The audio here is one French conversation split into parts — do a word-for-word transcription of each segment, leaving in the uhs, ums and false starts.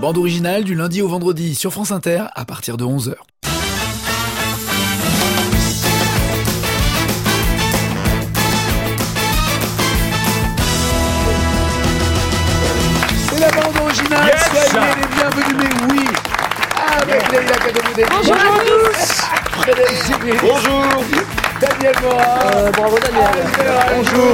bande originale du lundi au vendredi sur France Inter à partir de onze heures. C'est la bande originale, yes. Soyez les bienvenus, mais oui, avec Leïla Kadoumoudé. Bonjour à tous. Frédéric Gibris. Bonjour. Daniel Morin. Euh, bravo Daniel. Bonjour.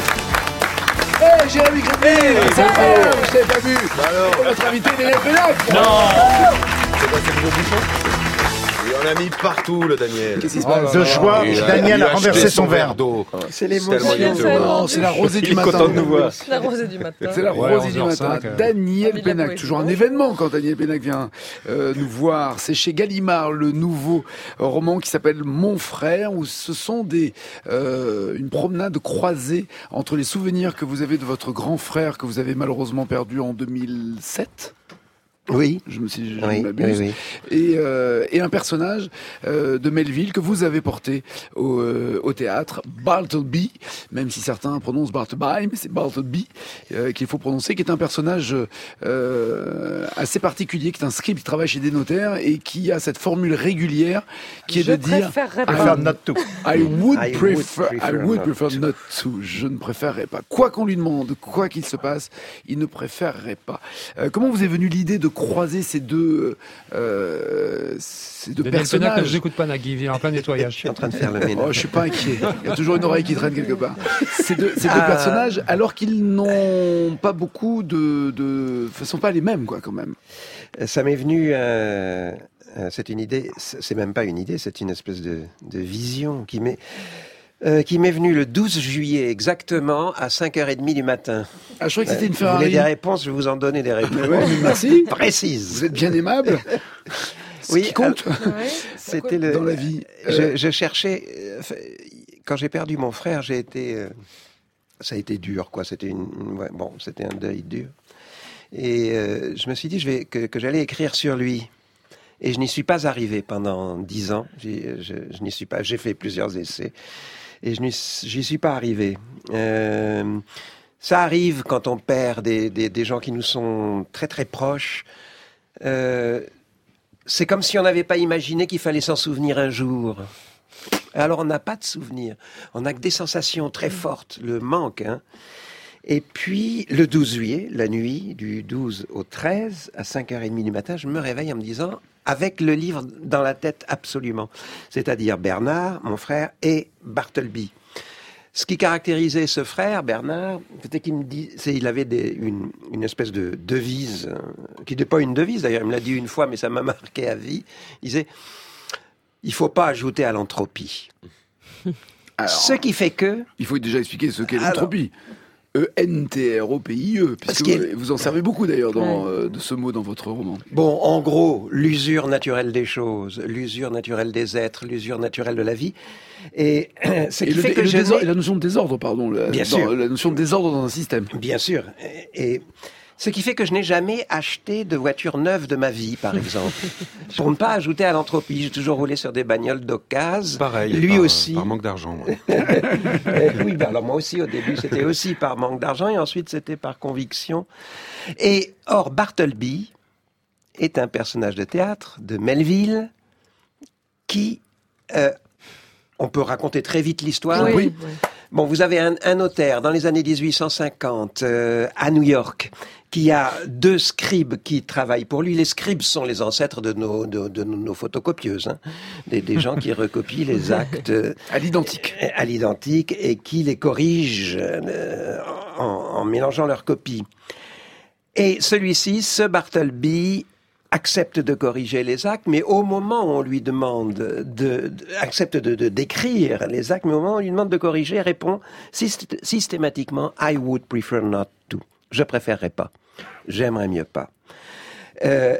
Hey, Jérémy Crédville, c'est incroyable, je t'avais pas vu. Bah alors. Et notre invité, Daniel Pénac. Non. C'est quoi ce nouveau bouchon? Il en a mis partout, le Daniel. Qu'est-ce qui se passe? De joie, Daniel a renversé son verre d'eau. C'est l'émotion. Non, c'est la rosée du Il est matin. content de nous voir. La rosée du matin. C'est la Ouais, rosée du matin. Daniel Ah, Pénac, oui, toujours un oui. événement quand Daniel Pénac vient euh, nous voir. C'est chez Gallimard, le nouveau roman qui s'appelle Mon frère, où ce sont des euh, une promenade croisée entre les souvenirs que vous avez de votre grand frère que vous avez malheureusement perdu en deux mille sept. Oui. Je me suis, je Oui, m'abuse. oui, Et, euh, et un personnage euh, de Melville que vous avez porté au, euh, au théâtre, Bartleby, même si certains prononcent Bartleby, mais c'est Bartleby euh, qu'il faut prononcer, qui est un personnage euh, assez particulier, qui est un scribe qui travaille chez des notaires et qui a cette formule régulière qui est Je de dire préférerais I, Préfère not to. I would I would prefer, I prefer would not prefer not to. Je ne préférerais pas. Quoi qu'on lui demande, quoi qu'il se passe, il ne préférerait pas. Euh, comment vous est venue l'idée de croiser ces deux, euh, ces deux Daniel Pénac, personnages? je n'écoute pas Nagui, il est en plein Je nettoyage. suis en train de faire le ménage. Oh, je suis pas inquiet. Il y a toujours une oreille qui traîne quelque part. Ces deux, ces deux Ah. personnages, alors qu'ils n'ont pas beaucoup de, de, ne sont pas les mêmes, quoi, quand même. Ça m'est venu, euh, euh, c'est une idée, c'est même pas une idée, c'est une espèce de, de vision qui m'est, euh, qui m'est venue le douze juillet exactement à cinq heures trente du matin. Ah, je croyais que c'était une Vous voulez Ferrari. des réponses, je vais vous en donner des réponses Mais ouais, mais merci. précises. Vous êtes bien aimable. Ce Oui, qui compte Ouais. C'était le. dans la vie. Je, Euh, je cherchais. euh, Quand j'ai perdu mon frère, j'ai été. euh, Ça a été dur, quoi. C'était une. une- ouais, bon, c'était un deuil dur. Et euh, je me suis dit je vais, que, que j'allais écrire sur lui. Et je n'y suis pas arrivé pendant dix ans. J'y- Je, je n'y suis pas. J'ai fait plusieurs essais. Et je n'y j'y suis pas arrivé. Euh, ça arrive quand on perd des, des, des gens qui nous sont très très proches. Euh, c'est comme si on n'avait pas imaginé qu'il fallait s'en souvenir un jour. Alors on n'a pas de souvenirs. On n'a que des sensations très fortes, le manque. Hein. Et puis le douze juillet, la nuit du douze au treize, à cinq heures trente du matin, je me réveille en me disant, avec le livre dans la tête absolument, c'est-à-dire Bernard, mon frère, et Bartleby. Ce qui caractérisait ce frère, Bernard, c'était qu'il me dit, c'est, il avait des, une, une espèce de devise, euh, qui n'était pas une devise d'ailleurs, il me l'a dit une fois, mais ça m'a marqué à vie. Il disait, il faut pas ajouter à l'entropie. alors, Ce qui fait que, il faut déjà expliquer ce qu'est Alors- l'entropie. E N T R O P I E, puisque qu'il y vous, a- vous en servez beaucoup d'ailleurs dans, euh, de ce mot dans votre roman. bon, en gros, l'usure naturelle des choses, l'usure naturelle des êtres, l'usure naturelle de la vie, et ce Et, qui le, fait et que le je désordre- n'ai- et la notion de désordre, pardon, la, Bien dans- sûr. la notion de désordre dans un système. Bien sûr. Et, et ce qui fait que je n'ai jamais acheté de voiture neuve de ma vie, par exemple. Pour ne pas ajouter à l'entropie. J'ai toujours roulé sur des bagnoles d'occasion. Pareil. Lui par, aussi. Par manque d'argent. moi. Euh, oui, ben alors moi aussi, au début, c'était aussi par manque d'argent et ensuite, c'était par conviction. Et or, Bartleby est un personnage de théâtre de Melville qui... euh, on peut raconter très vite l'histoire. Oui. Oui. Oui. Bon, vous avez un, un notaire dans les années dix-huit cent cinquante euh, à New York qui a deux scribes qui travaillent pour lui. Les scribes sont les ancêtres de nos, de, de nos photocopieuses, hein. des, des gens qui recopient les actes euh, À l'identique. à l'identique et qui les corrigent euh, en, en mélangeant leurs copies. Et celui-ci, ce Bartleby, accepte de corriger les actes, mais au moment où on lui demande de, de accepte de, de d'écrire les actes, mais au moment où on lui demande de corriger, répond syst- systématiquement I would prefer not to. Je préférerais pas. J'aimerais mieux pas. Euh,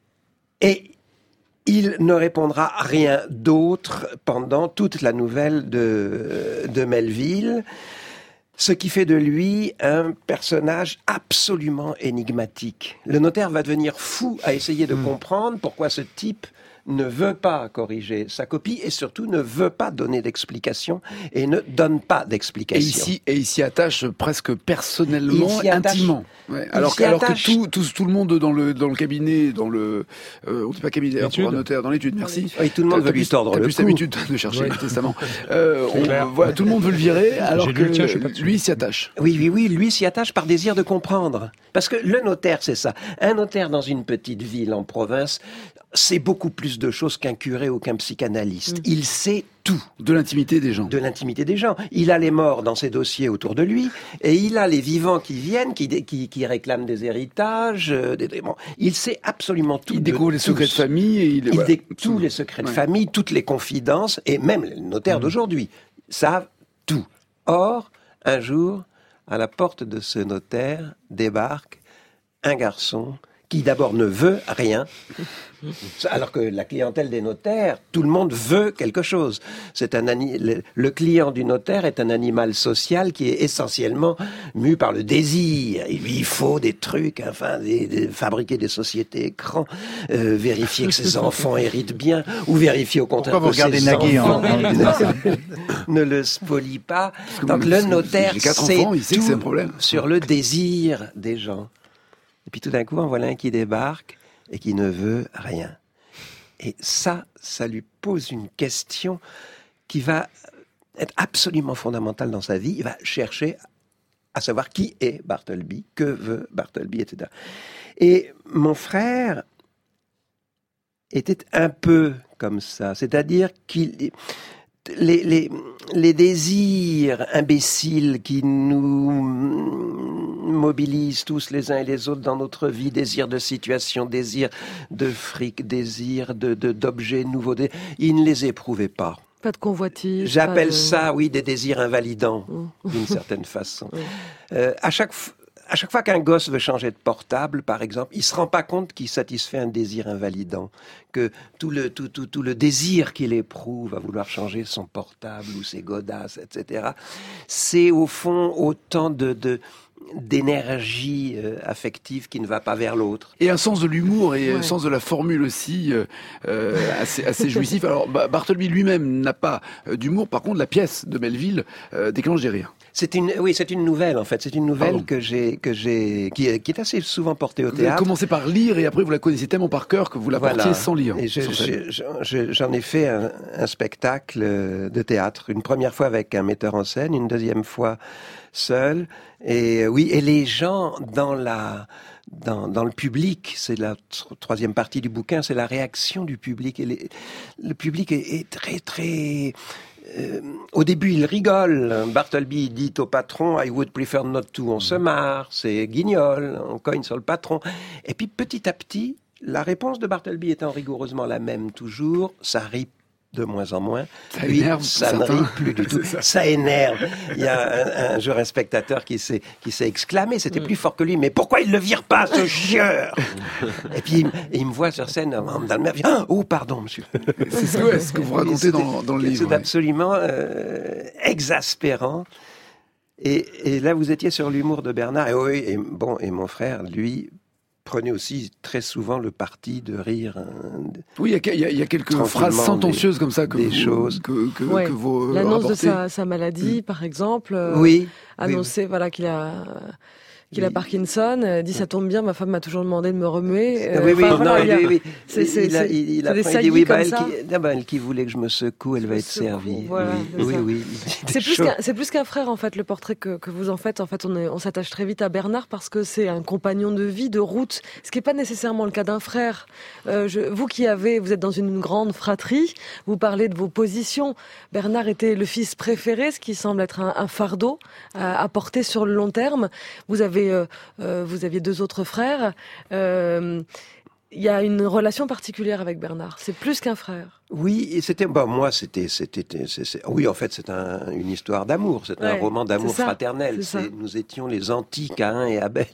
et il ne répondra rien d'autre pendant toute la nouvelle de, de Melville, ce qui fait de lui un personnage absolument énigmatique. Le notaire va devenir fou à essayer de mmh. comprendre pourquoi ce type ne veut pas corriger sa copie et surtout ne veut pas donner d'explication et ne donne pas Et d'explication. ici, et il s'y attache presque personnellement, Il s'y attache. intimement. Ouais. Il Alors, s'y que, alors que attache. tout, tout, tout le monde dans le, dans le cabinet, dans le, euh, on dit pas cabinet, pour L'étude. un notaire, dans l'étude, merci. Oui, tout le monde T'as veut plus- lui tordre t'as le plus cou. l'habitude de chercher Ouais. le testament. Euh, C'est on- clair. voilà, tout le monde veut le virer, alors J'ai que lu le tien, je suis pas dessus. lui s'y attache. Oui, oui, oui, lui s'y attache par désir de comprendre. Parce que le notaire, c'est ça. Un notaire dans une petite ville en province, c'est beaucoup plus de choses qu'un curé ou qu'un psychanalyste. Il sait tout De l'intimité des gens. de l'intimité des gens. Il a les morts dans ses dossiers autour de lui, et il a les vivants qui viennent, qui, dé- qui, qui réclament des héritages. euh, des, des- bon, il sait absolument tout. Il de découvre les secrets de tous. famille et il, Il voilà. dé- tous les secrets de Ouais. famille, toutes les confidences, et même les notaires d'aujourd'hui savent tout. Or, un jour, à la porte de ce notaire débarque un garçon qui d'abord ne veut rien, alors que la clientèle des notaires, tout le monde veut quelque chose. C'est un ani- le, le client du notaire est un animal social qui est essentiellement mu par le désir. Il lui faut des trucs, enfin, des- des- fabriquer des sociétés écrans, euh, vérifier que ses enfants héritent bien, ou vérifier au contraire Pourquoi vous que regardez ses Nagui en- enfants en- ne le spolie pas. que Donc moi, le notaire j'ai quatre sait enfants, il sait que tout c'est un problème. sur le désir des gens. Et puis tout d'un coup, en voilà un qui débarque et qui ne veut rien. Et ça, ça lui pose une question qui va être absolument fondamentale dans sa vie. Il va chercher à savoir qui est Bartleby, que veut Bartleby, et cetera. Et mon frère était un peu comme ça, c'est-à-dire qu'il... Les, les, les désirs imbéciles qui nous mobilisent tous les uns et les autres dans notre vie, désirs de situation, désirs de fric, désirs de, de, d'objets nouveaux, dé- il ne les éprouvait pas. Pas de convoitise. J'appelle pas de- ça, oui, des désirs invalidants, d'une certaine façon. Euh, à chaque fois, À chaque fois qu'un gosse veut changer de portable, par exemple, il se rend pas compte qu'il satisfait un désir invalidant, que tout le tout tout tout le désir qu'il éprouve à vouloir changer son portable ou ses godasses, et cetera, c'est au fond autant de de d'énergie euh, affective qui ne va pas vers l'autre. Et un sens de l'humour et un Ouais. sens de la formule aussi euh, euh, assez, assez jouissif. Alors Ba- Bartleby lui-même n'a pas euh, d'humour. Par contre, la pièce de Melville euh, déclenche des rires. C'est une oui, c'est une nouvelle en fait. C'est une nouvelle Pardon. que j'ai que j'ai qui, est- qui est assez souvent portée au Vous avez théâtre. commencé par lire et après vous la connaissez tellement par cœur que vous la Voilà. portiez sans lire. Et je- sur scène. je- je- je- j'en ai fait un, un spectacle euh, de théâtre, une première fois avec un metteur en scène, une deuxième fois seul. Et euh, oui, et les gens dans la dans, dans le public, c'est la tr- troisième partie du bouquin, c'est la réaction du public. Et les- le public est, est très très euh, au début, il rigole. Bartleby dit au patron, I would prefer not to. On se marre, c'est guignol, on cogne sur le patron. Et puis petit à petit, la réponse de Bartleby étant rigoureusement la même toujours, ça rit de moins en moins. Ça Lui, énerve ça ne certains. rit plus du tout. Ça. énerve. Il y a un, un jeune spectateur qui s'est qui s'est exclamé, c'était plus fort que lui, mais pourquoi il le vire pas, ce chieur? Et puis il, me- et il me voit sur scène en me dans le mer, ah, oh pardon, monsieur. C'est ce que, ce que vous racontez C'était dans, dans le quelque livre. chose ouais. d'absolument euh, exaspérant. Et, et là, vous étiez sur l'humour de Bernard. Et oui, et bon, et mon frère, lui, prenait aussi très souvent le parti de rire. hein, de- Oui, il y a- il y, a- il y a quelques Tranquillement, phrases sentencieuses comme ça que des vous, choses. que, que, Ouais. que vous euh, L'annonce de rapportez. sa, sa maladie, par exemple, euh, Oui. annoncer voilà qu'il a qu'il a Oui. Parkinson, euh, dit ça tombe bien, ma femme m'a toujours demandé de me remuer. euh, oui, oui, enfin, voilà, non, il y a- oui, oui. c'est- c'est- il a, c'est- il, il c'est a des il dit, saillies oui, bah, comme elle, ça. qui, ah, bah, elle qui voulait que je me secoue, elle va Me être secoue, servie. voilà, oui, c'est oui, ça. oui. il dit C'est des plus choses. qu'un c'est plus qu'un frère en fait le portrait que, que vous en faites. En fait, on est on s'attache très vite à Bernard parce que c'est un compagnon de vie, de route, ce qui est pas nécessairement le cas d'un frère. Euh, je, vous qui avez, vous êtes dans une grande fratrie, vous parlez de vos positions. Bernard était le fils préféré, ce qui semble être un, un fardeau à, à porter sur le long terme. Vous avez euh, euh, vous aviez deux autres frères. Euh, il y a une relation particulière avec Bernard. C'est plus qu'un frère. Oui, et c'était, bah, moi, c'était, c'était, c'est- c'est- oui, en fait, c'est un, une histoire d'amour, c'est un Ouais, roman d'amour c'est ça, fraternel. c'est ça. C'est- nous étions les anti-Caïn et Abel,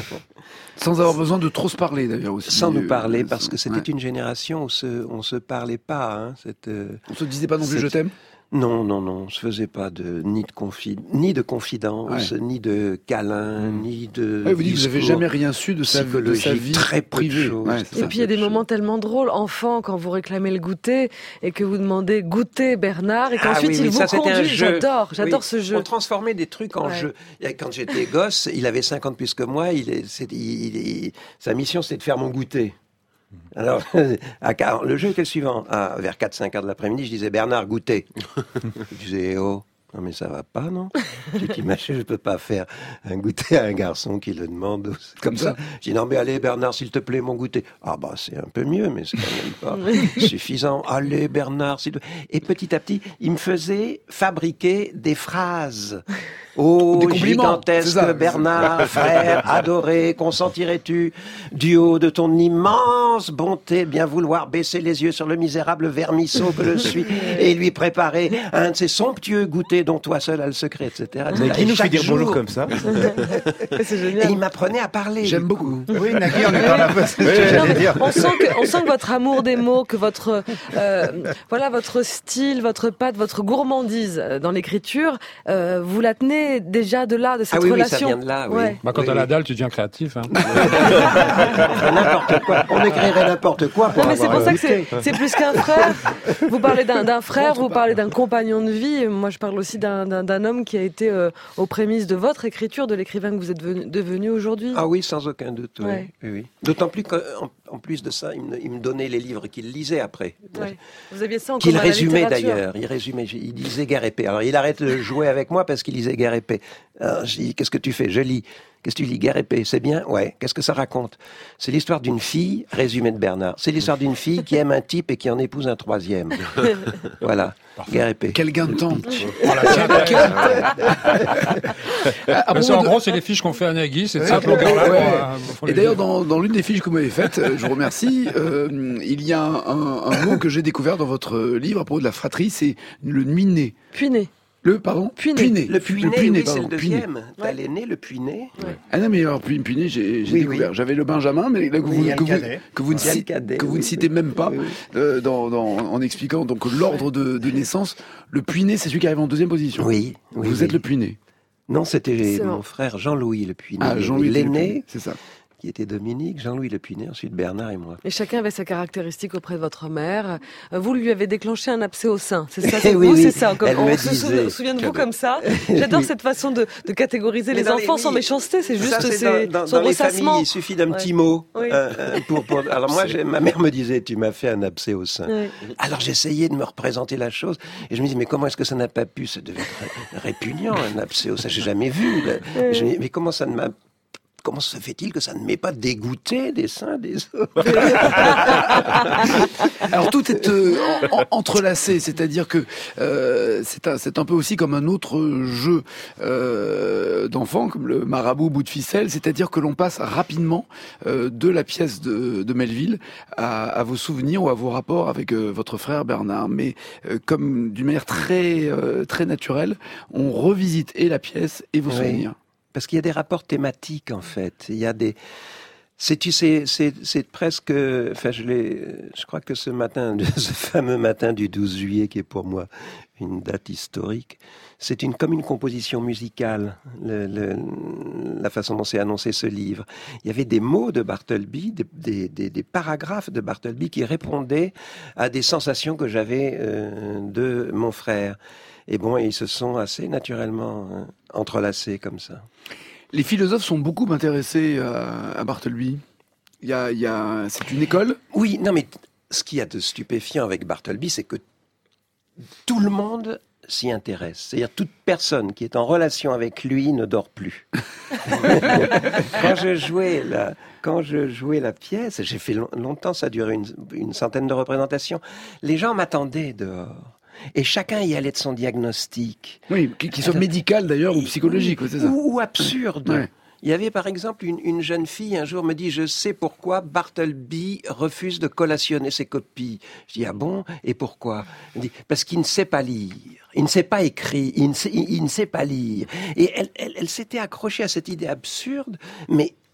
Sans avoir besoin de trop se parler d'ailleurs aussi. sans nous Euh, parler, parce que c'était ouais. une génération où se, on se parlait pas, hein, cette, euh, On se disait pas non plus c'est- je t'aime. Non, non, non, on se faisait pas de ni de confi, ni de confidence, ouais. ni de câlin, mmh. ni de. Ouais, vous dites que vous n'avez jamais rien su de sa, de sa vie très privée. Ouais, et puis il y a des moments tellement drôles, enfant, quand vous réclamez le goûter et que vous demandez goûter Bernard et qu'ensuite ah, oui, il oui, vous ça, conduit. J'adore, j'adore oui. ce jeu. On transformait des trucs en ouais. jeu. Quand j'étais gosse, il avait cinq ans de plus que moi. Il est, c'est, il, il, sa mission, c'était de faire mon goûter. Alors, à, le jeu était le suivant. À, vers quatre cinq heures de l'après-midi, je disais Bernard, goûter. Je disais, oh, non mais ça va pas, non? Tu t'imagines, je peux pas faire un goûter à un garçon qui le demande comme ça. Je dis, non mais allez Bernard, s'il te plaît, mon goûter. Ah bah c'est un peu mieux, mais c'est quand même pas suffisant. Allez Bernard, s'il te plaît. Et petit à petit, il me faisait fabriquer des phrases. Oh, gigantesque Bernard, frère, adoré, consentirais-tu, du haut de ton immense bonté, bien vouloir baisser les yeux sur le misérable vermisseau que je suis et lui préparer un de ces somptueux goûters dont toi seul as le secret, et cetera. Mais qui nous fait dire bonjour comme ça? C'est génial. Et il m'apprenait à parler. J'aime beaucoup. Oui, Nagui, on est dans la poste. On sent que, on sent que votre amour des mots, que votre, euh, voilà, votre style, votre patte, votre gourmandise dans l'écriture, euh, vous la tenez déjà de là, de cette ah oui, relation. Oui, ça vient de là, oui. Ouais. Bah, quand oui, t'as oui. la dalle, tu deviens créatif. Hein. N'importe quoi. On écrirait n'importe quoi pour non, mais c'est pour ça que c'est, c'est... c'est plus qu'un frère. Vous parlez d'un, d'un frère, vous parlez d'un compagnon de vie. Moi, je parle aussi d'un, d'un, d'un homme qui a été euh, aux prémices de votre écriture, de l'écrivain que vous êtes venu, devenu aujourd'hui. Ah oui, sans aucun doute. Oui. Ouais. Oui, oui. D'autant plus qu'en en plus de ça, il me, il me donnait les livres qu'il lisait après. Ouais. Vous aviez ça en Qu'il commun, résumait d'ailleurs. Il résumait. Il lisait Guerre épée. Alors il arrête de jouer avec moi parce qu'il lisait Guerre épée. Alors, je dis, qu'est-ce que tu fais? Je lis. Qu'est-ce que tu lis? Guerre épée, c'est bien? Ouais. Qu'est-ce que ça raconte? C'est l'histoire d'une fille, résumé de Bernard. C'est l'histoire d'une fille qui aime un type et qui en épouse un troisième. Voilà. Parfait. Guerre épée. Quel gain de temps. ah, bon, en de... gros, c'est les fiches qu'on fait à Nagui, c'est ça. Ouais, ouais, ouais. Et d'ailleurs, dans, dans l'une des fiches que vous m'avez faites, je vous remercie, euh, il y a un, un, un mot que j'ai découvert dans votre livre à propos de la fratrie, c'est le nuiné. Puiné. Le, pardon? Puiné. Puiné. Le puiné, le puiné oui, pardon. C'est le deuxième. T'as ouais. l'aîné, le puiné. Ouais. Ah non, mais alors, puiné, j'ai, j'ai oui, découvert. Oui. J'avais le Benjamin, mais là, que, oui, vous, que, vous, que vous ne, cite, cadet, que vous oui, ne citez oui. même pas, oui, oui. Euh, dans, dans, en expliquant donc l'ordre de, de naissance. Le puiné, c'est celui qui arrive en deuxième position. Oui. oui vous oui. êtes le puiné. Non, c'était c'est mon bon. frère Jean-Louis le puiné. Ah, Jean-Louis l'aîné. C'est ça. Qui était Dominique, Jean-Louis Le Puiné, ensuite Bernard et moi. Et chacun avait sa caractéristique auprès de votre mère. Vous lui avez déclenché un abcès au sein, c'est ça? C'est, oui, vous, oui. c'est ça. Comme, Elle on me se disait, souvient de vous comme ça. J'adore oui. cette façon de, de catégoriser mais les enfants les, sans oui. méchanceté. C'est juste ça, c'est c'est dans, dans, son dans les ressassement. familles, il suffit d'un ouais. petit mot. Oui. Euh, pour, pour... Alors moi, j'ai, ma mère me disait, tu m'as fait un abcès au sein. Oui. Alors j'essayais de me représenter la chose et je me dis, mais comment est-ce que ça n'a pas pu? Ça devait être répugnant, un abcès au sein. J'ai jamais vu. Oui. Je me dis, mais comment ça ne m'a Comment se fait-il que ça ne m'ait pas dégoûté des seins des autres? Alors tout est euh, en, en, entrelacé, c'est-à-dire que euh, c'est, un, c'est un peu aussi comme un autre jeu euh, d'enfant, comme le marabout bout de ficelle, c'est-à-dire que l'on passe rapidement euh, de la pièce de, de Melville à, à vos souvenirs ou à vos rapports avec euh, votre frère Bernard, mais euh, comme d'une manière très euh, très naturelle, on revisite et la pièce et vos oui. souvenirs. Parce qu'il y a des rapports thématiques, en fait. Il y a des... C'est, tu sais, c'est, c'est presque... Enfin, je l'ai... Je crois que ce matin, ce fameux matin du douze juillet, qui est pour moi une date historique, c'est une, comme une composition musicale, le, le, la façon dont s'est annoncé ce livre. Il y avait des mots de Bartleby, des, des, des, des paragraphes de Bartleby qui répondaient à des sensations que j'avais euh, de mon frère. Et bon, ils se sont assez naturellement hein, entrelacés comme ça. Les philosophes sont beaucoup intéressés à, à Bartleby. Il y a, il y a, c'est une école? Oui, non, mais ce qu'il y a de stupéfiant avec Bartleby, c'est que tout le monde s'y intéresse. C'est-à-dire toute personne qui est en relation avec lui ne dort plus. quand je jouais la, quand je jouais la pièce, j'ai fait long, longtemps, ça a duré une, une centaine de représentations. Les gens m'attendaient dehors. Et chacun y allait de son diagnostic. Oui, qui, qui soit médical d'ailleurs ou psychologique, c'est ça. Ou, ou absurde. Ouais. Il y avait par exemple une, une jeune fille, un jour me dit, je sais pourquoi Bartleby refuse de collationner ses copies. Je dis, ah bon? Et pourquoi? Elle dit, parce qu'il ne sait pas lire. Il ne sait pas écrire. Il ne sait, il, il ne sait pas lire. Et elle, elle, elle s'était accrochée à cette idée absurde, mais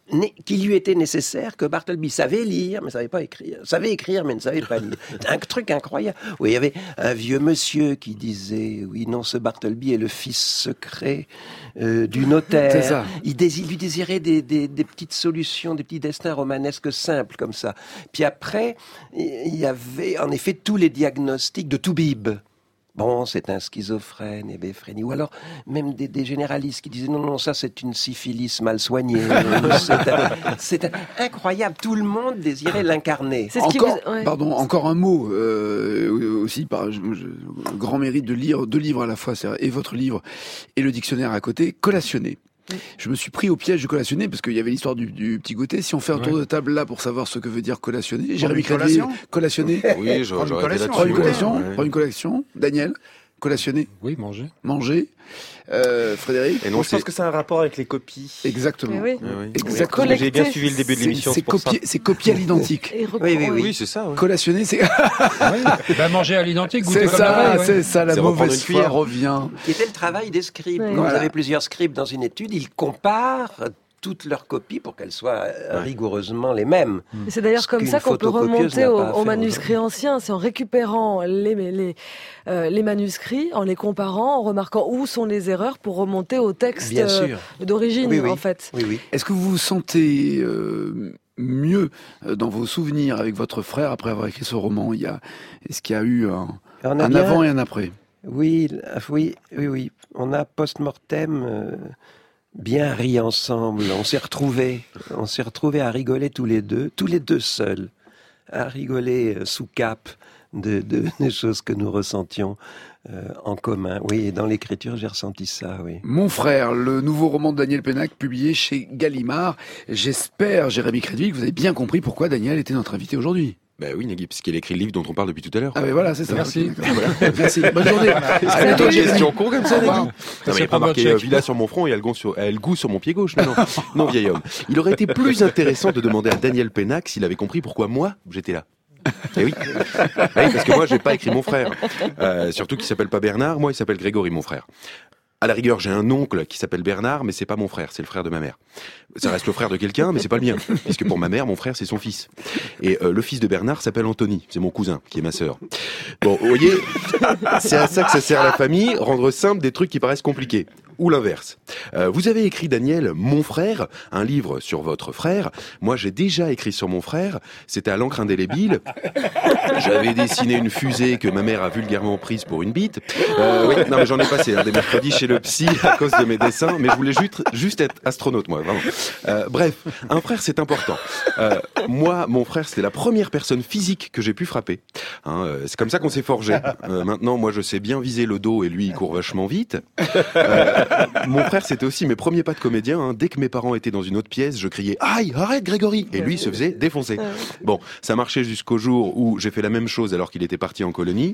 qu'il lui était nécessaire que Bartleby savait lire, mais savait pas écrire. Savait écrire, mais ne savait pas lire. Un truc incroyable. Oui, il y avait un vieux monsieur qui disait, oui, non, ce Bartleby est le fils secret euh, du notaire. C'est ça. Il, désir, il lui désirait des, des, des petites solutions, des petits destins romanesques simples, comme ça. Puis après, il y avait, en effet, tous les diagnostics de Toubib. Bon, c'est un schizophrène et béphrénie. Ou alors, même des, des généralistes qui disaient, non, non, ça, c'est une syphilis mal soignée. c'est, un, c'est un, incroyable. Tout le monde désirait l'incarner. C'est ce qui Encore, vous... ouais. pardon, encore un mot euh, aussi, par je, je, grand mérite de lire deux livres à la fois, c'est, et votre livre et le dictionnaire à côté, collationner. Je me suis pris au piège de collationner parce qu'il y avait l'histoire du, du petit goûter. Si on fait un tour Ouais. de table là pour savoir ce que veut dire collationner, Jérémy une Crédville, collation collationner, Oui, j'aurais Prendre une été collation. là-dessus. prendre une Ouais, collation, ouais. prendre une collection. Daniel, collationner, Oui, manger. manger. Euh, Frédéric, Et Non, non, je pense c'est... que c'est un rapport avec les copies. exactement. Mais oui. Ah oui. Exactement. Oui, J'ai bien collecter. suivi le début de C'est, l'émission, c'est c'est pour copié, c'est copié à l'identique. Et recours- Oui, oui, oui. Oui, c'est ça. Ouais. Collationner, c'est, Oui. Ben, manger à l'identique, goûter c'est comme ça, la veille, ouais. c'est ça, la C'est reprendre mauvaise une cuillère. foi revient. Qui était le travail des scribes. Oui. Quand Voilà. vous avez plusieurs scribes dans une étude, ils comparent toutes leurs copies pour qu'elles soient euh, Ouais. rigoureusement les mêmes. Et c'est d'ailleurs Ce comme qu'une ça qu'on peut photocopieuse remonter n'a aux, pas à aux faire manuscrits anciens. C'est en récupérant les, les, euh, les manuscrits, en les comparant, en remarquant où sont les erreurs pour remonter au texte Bien euh, sûr. d'origine, Oui, oui. en fait. Oui, oui. Est-ce que vous vous sentez euh, mieux euh, dans vos souvenirs avec votre frère après avoir écrit ce roman? Il y a, est-ce qu'il y a eu un, On a un bien- avant et un après? Oui, oui, oui, oui. On a post-mortem euh, bien ri ensemble. On s'est retrouvés. On s'est retrouvés à rigoler tous les deux, tous les deux seuls, à rigoler euh, sous cape de, de, des choses que nous ressentions euh, en commun. Oui, et dans l'écriture, j'ai ressenti ça, oui. Mon frère, le nouveau roman de Daniel Pénac, publié chez Gallimard. J'espère, Jérémy Crédville, que vous avez bien compris pourquoi Daniel était notre invité aujourd'hui. Bah oui, Nagui, parce qu'il a écrit le livre dont on parle depuis tout à l'heure. Ah mais voilà, c'est ça. Merci. Ok, voilà. Merci. Bonne journée. À bientôt, Une Jérémy. question con comme ça, Au revoir. Nagui. Non, mais il n'y a pas pas marqué votre euh, chèque. villa sur mon front et elle, sur, elle goût sur mon pied gauche. Non, non, non, vieil homme. Il aurait été plus intéressant de demander à Daniel Pénac s'il avait compris pourquoi moi, j'étais là. Eh oui. Ah oui, parce que moi, j'ai pas écrit mon frère. Euh, surtout qu'il s'appelle pas Bernard, moi, il s'appelle Grégory, mon frère. À la rigueur, j'ai un oncle qui s'appelle Bernard, mais c'est pas mon frère, c'est le frère de ma mère. Ça reste le frère de quelqu'un, mais c'est pas le mien, puisque pour ma mère, mon frère, c'est son fils. Et euh, le fils de Bernard s'appelle Anthony, c'est mon cousin, qui est ma sœur. Bon, vous voyez, c'est à ça que ça sert la famille, rendre simple des trucs qui paraissent compliqués. Ou l'inverse. Euh, vous avez écrit, Daniel, Mon frère, un livre sur votre frère. Moi, j'ai déjà écrit sur mon frère. C'était à l'encre indélébile. J'avais dessiné une fusée que ma mère a vulgairement prise pour une bite. Euh, oui, non, mais j'en ai passé hein, des mercredis chez le psy à cause de mes dessins. Mais je voulais juste, juste être astronaute, moi, vraiment. Euh, bref, un frère, c'est important. Euh, moi, mon frère, c'était la première personne physique que j'ai pu frapper. Hein, euh, c'est comme ça qu'on s'est forgé. Euh, maintenant, moi, je sais bien viser le dos et lui, il court vachement vite. Euh, Mon frère, c'était aussi mes premiers pas de comédien. Hein. Dès que mes parents étaient dans une autre pièce, je criais « Aïe, arrête Grégory !» Et lui, il se faisait défoncer. Bon, ça marchait jusqu'au jour où j'ai fait la même chose alors qu'il était parti en colonie.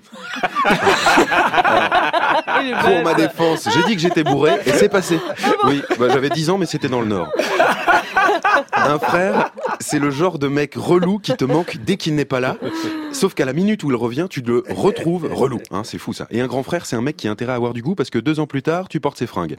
Pour ma défense, j'ai dit que j'étais bourré et c'est passé. Oui, bah, j'avais dix ans, mais c'était dans le Nord. Un frère, c'est le genre de mec relou qui te manque dès qu'il n'est pas là. Sauf qu'à la minute où il revient, tu le retrouves relou. Hein, c'est fou ça. Et un grand frère, c'est un mec qui a intérêt à avoir du goût parce que deux ans plus tard, tu portes ses fringues.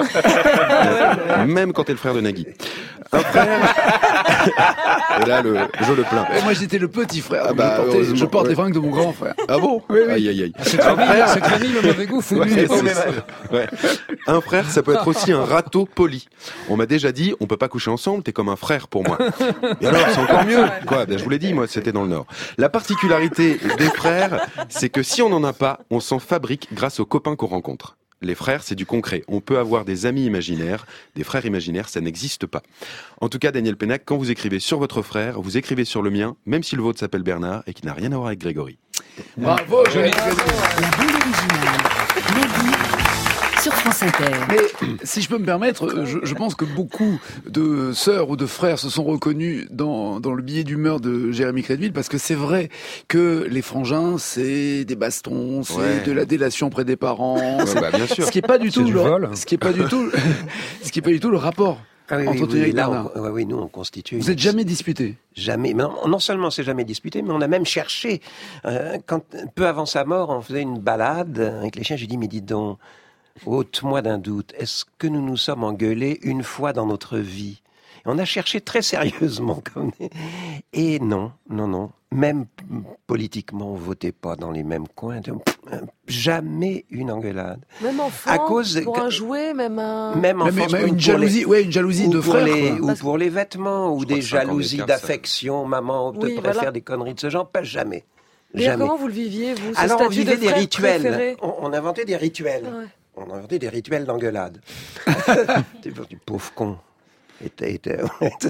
Même quand t'es le frère de Nagui. Un frère... Et là, le... je le plains. Et moi, j'étais le petit frère. Ah bah, je, portais, heureusement, je porte ouais. les fringues de mon grand frère. Ah bon Oui, oui. Aïe, aïe, aïe. Cette famille, cette famille, le mauvais goût, fout Ouais, lui, c'est les pauvres. ça. Ouais. Un frère, ça peut être aussi un râteau poli. On m'a déjà dit, on peut pas coucher ensemble, t'es comme un frère pour moi. Et alors, c'est encore mieux. Quoi ben, je vous l'ai dit, moi, c'était dans le Nord. La particularité des frères, c'est que si on n'en a pas, on s'en fabrique grâce aux copains qu'on rencontre. Les frères, c'est du concret. On peut avoir des amis imaginaires, des frères imaginaires, ça n'existe pas. En tout cas, Daniel Pénac, quand vous écrivez sur votre frère, vous écrivez sur le mien, même si le vôtre s'appelle Bernard et qui n'a rien à voir avec Grégory. Bravo, Jérémy. La bande originale. Nagui sur France Inter. Mais si je peux me permettre, je, je pense que beaucoup de sœurs ou de frères se sont reconnus dans, dans le billet d'humeur de Jérémy Crédville, parce que c'est vrai que les frangins, c'est des bastons, c'est Ouais. de la délation près des parents, Ouais, c'est- bah, bien sûr. ce qui est pas du C'est tout du le, vol. ce qui est pas du tout, ce qui est pas du tout le rapport. Ah oui, oui, Entretenu oui, avec là, Bernard. on, ouais, oui, nous, on constitue... Vous une- êtes jamais disputé. Jamais. Mais non, non seulement on s'est jamais disputé, mais on a même cherché. Euh, quand, peu avant sa mort, on faisait une balade avec les chiens. J'ai dit, mais dis donc, ôte-moi d'un doute. Est-ce que nous nous sommes engueulés une fois dans notre vie ? On a cherché très sérieusement. Comme des... Et non, non, non. Même politiquement, on votait pas dans les mêmes coins. Jamais une engueulade. Même enfant, à cause pour que... un jouet, même un... Même enfant, même, même une jalousie, les... ouais, une jalousie ou de pour frère. Les... Quoi. Ou pour les vêtements, ou des jalousies d'affection. Maman, on te oui, préfère voilà. des conneries de ce genre. Pas jamais. Mais jamais. Comment vous le viviez, vous, ce Alors, on vivait de des rituels. On, on inventait des rituels. ouais. On inventait des rituels d'engueulade. Du pauvre con. Était, était,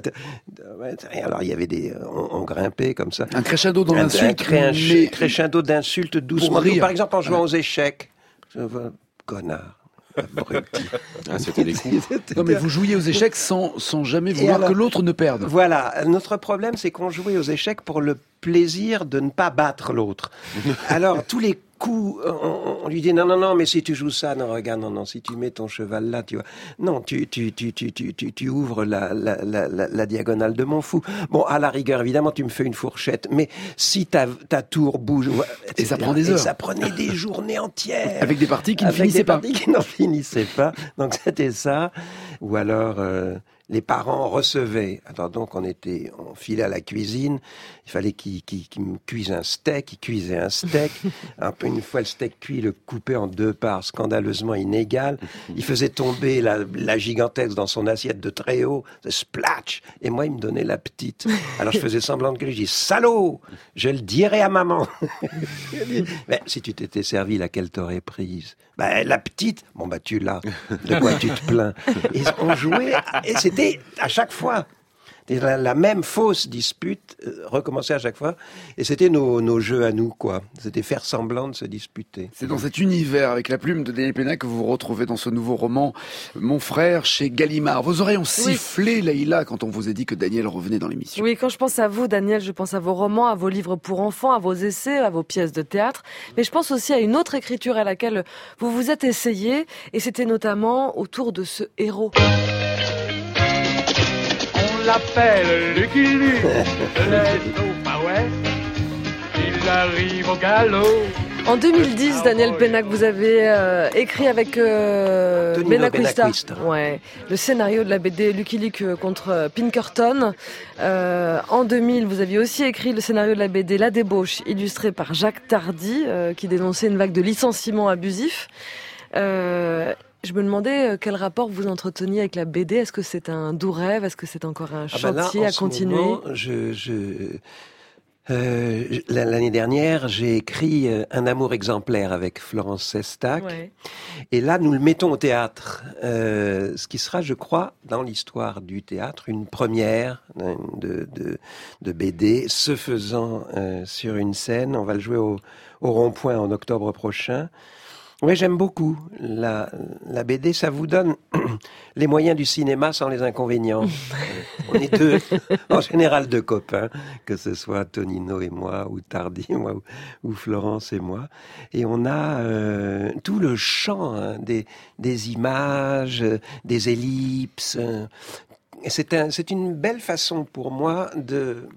alors il y avait des, on, on grimpait comme ça. Un crescendo dans l'insulte. Un, un mais... crescendo d'insultes doucement. Par exemple, en jouant ouais. aux échecs. Connard. Ah, c'était des coups. Non, mais vous jouiez aux échecs sans, sans jamais vouloir alors, que l'autre ne perde. Voilà. Notre problème, c'est qu'on jouait aux échecs pour le plaisir de ne pas battre l'autre. Alors, tous les coups, on, on lui dit non, non, non, mais si tu joues ça, non, regarde, non, non, si tu mets ton cheval là, tu vois. Non, tu, tu, tu, tu, tu, tu, tu ouvres la, la, la, la, la diagonale de mon fou. Bon, à la rigueur, évidemment, tu me fais une fourchette, mais si ta, ta tour bouge. Et ça prend des heures. Et ça prenait des journées entières. Avec des parties qui ne Avec finissaient des pas. Parties qui n'en finissaient pas. Donc c'était ça. Ou alors, euh, les parents recevaient. Alors donc on était, on filait à la cuisine. Il fallait qu'ils, qu'ils, qu'ils me cuisent un steak. Ils cuisaient un steak. Un peu une fois le steak cuit, le coupaient en deux parts scandaleusement inégales. Il faisait tomber la, la gigantesque dans son assiette de très haut. Splatch. Et moi, il me donnait la petite. Alors je faisais semblant de crier. Je dis salaud. Je le dirai à maman. Mais si tu t'étais servi, laquelle t'aurais prise? Bah, la petite. Bon, bah, tu l'as. De quoi tu te plains? Et on jouait, et c'était à chaque fois. La, la même fausse dispute euh, recommençait à chaque fois. Et c'était nos, nos jeux à nous, quoi. C'était faire semblant de se disputer. C'est dans cet univers, avec la plume de Daniel Pénac, que vous vous retrouvez dans ce nouveau roman, Mon frère, chez Gallimard. Vos oreilles ont sifflé, oui. Laïla, quand on vous a dit que Daniel revenait dans l'émission. Oui, quand je pense à vous, Daniel, je pense à vos romans, à vos livres pour enfants, à vos essais, à vos pièces de théâtre. Mais je pense aussi à une autre écriture à laquelle vous vous êtes essayé. Et c'était notamment autour de ce héros. On l'appelle Lucky Luke, de l'Est au Far West, il arrive au galop. En deux mille dix, Daniel Pénac, vous avez euh, écrit avec euh, Benacquista, ouais, le scénario de la B D Lucky Luke contre Pinkerton. Euh, en deux mille, vous aviez aussi écrit le scénario de la B D La Débauche, illustré par Jacques Tardy, euh, qui dénonçait une vague de licenciements abusifs. Euh, Je me demandais quel rapport vous entreteniez avec la B D. Est-ce que c'est un doux rêve? Est-ce que c'est encore un chantier ah ben là, à continuer moment, je, je, euh, l'année dernière, j'ai écrit Un amour exemplaire avec Florence Sestac. Ouais. Et là, nous le mettons au théâtre. Euh, ce qui sera, je crois, dans l'histoire du théâtre, une première de, de, de B D se faisant euh, sur une scène. On va le jouer au, au Rond-Point en octobre prochain. Oui, j'aime beaucoup. La, la B D, ça vous donne les moyens du cinéma sans les inconvénients. On est deux, en général deux copains, que ce soit Tonino et moi, ou Tardy, moi, ou, ou Florence et moi. Et on a euh, tout le champ hein, des, des images, des ellipses. Et c'est, un, c'est une belle façon pour moi de,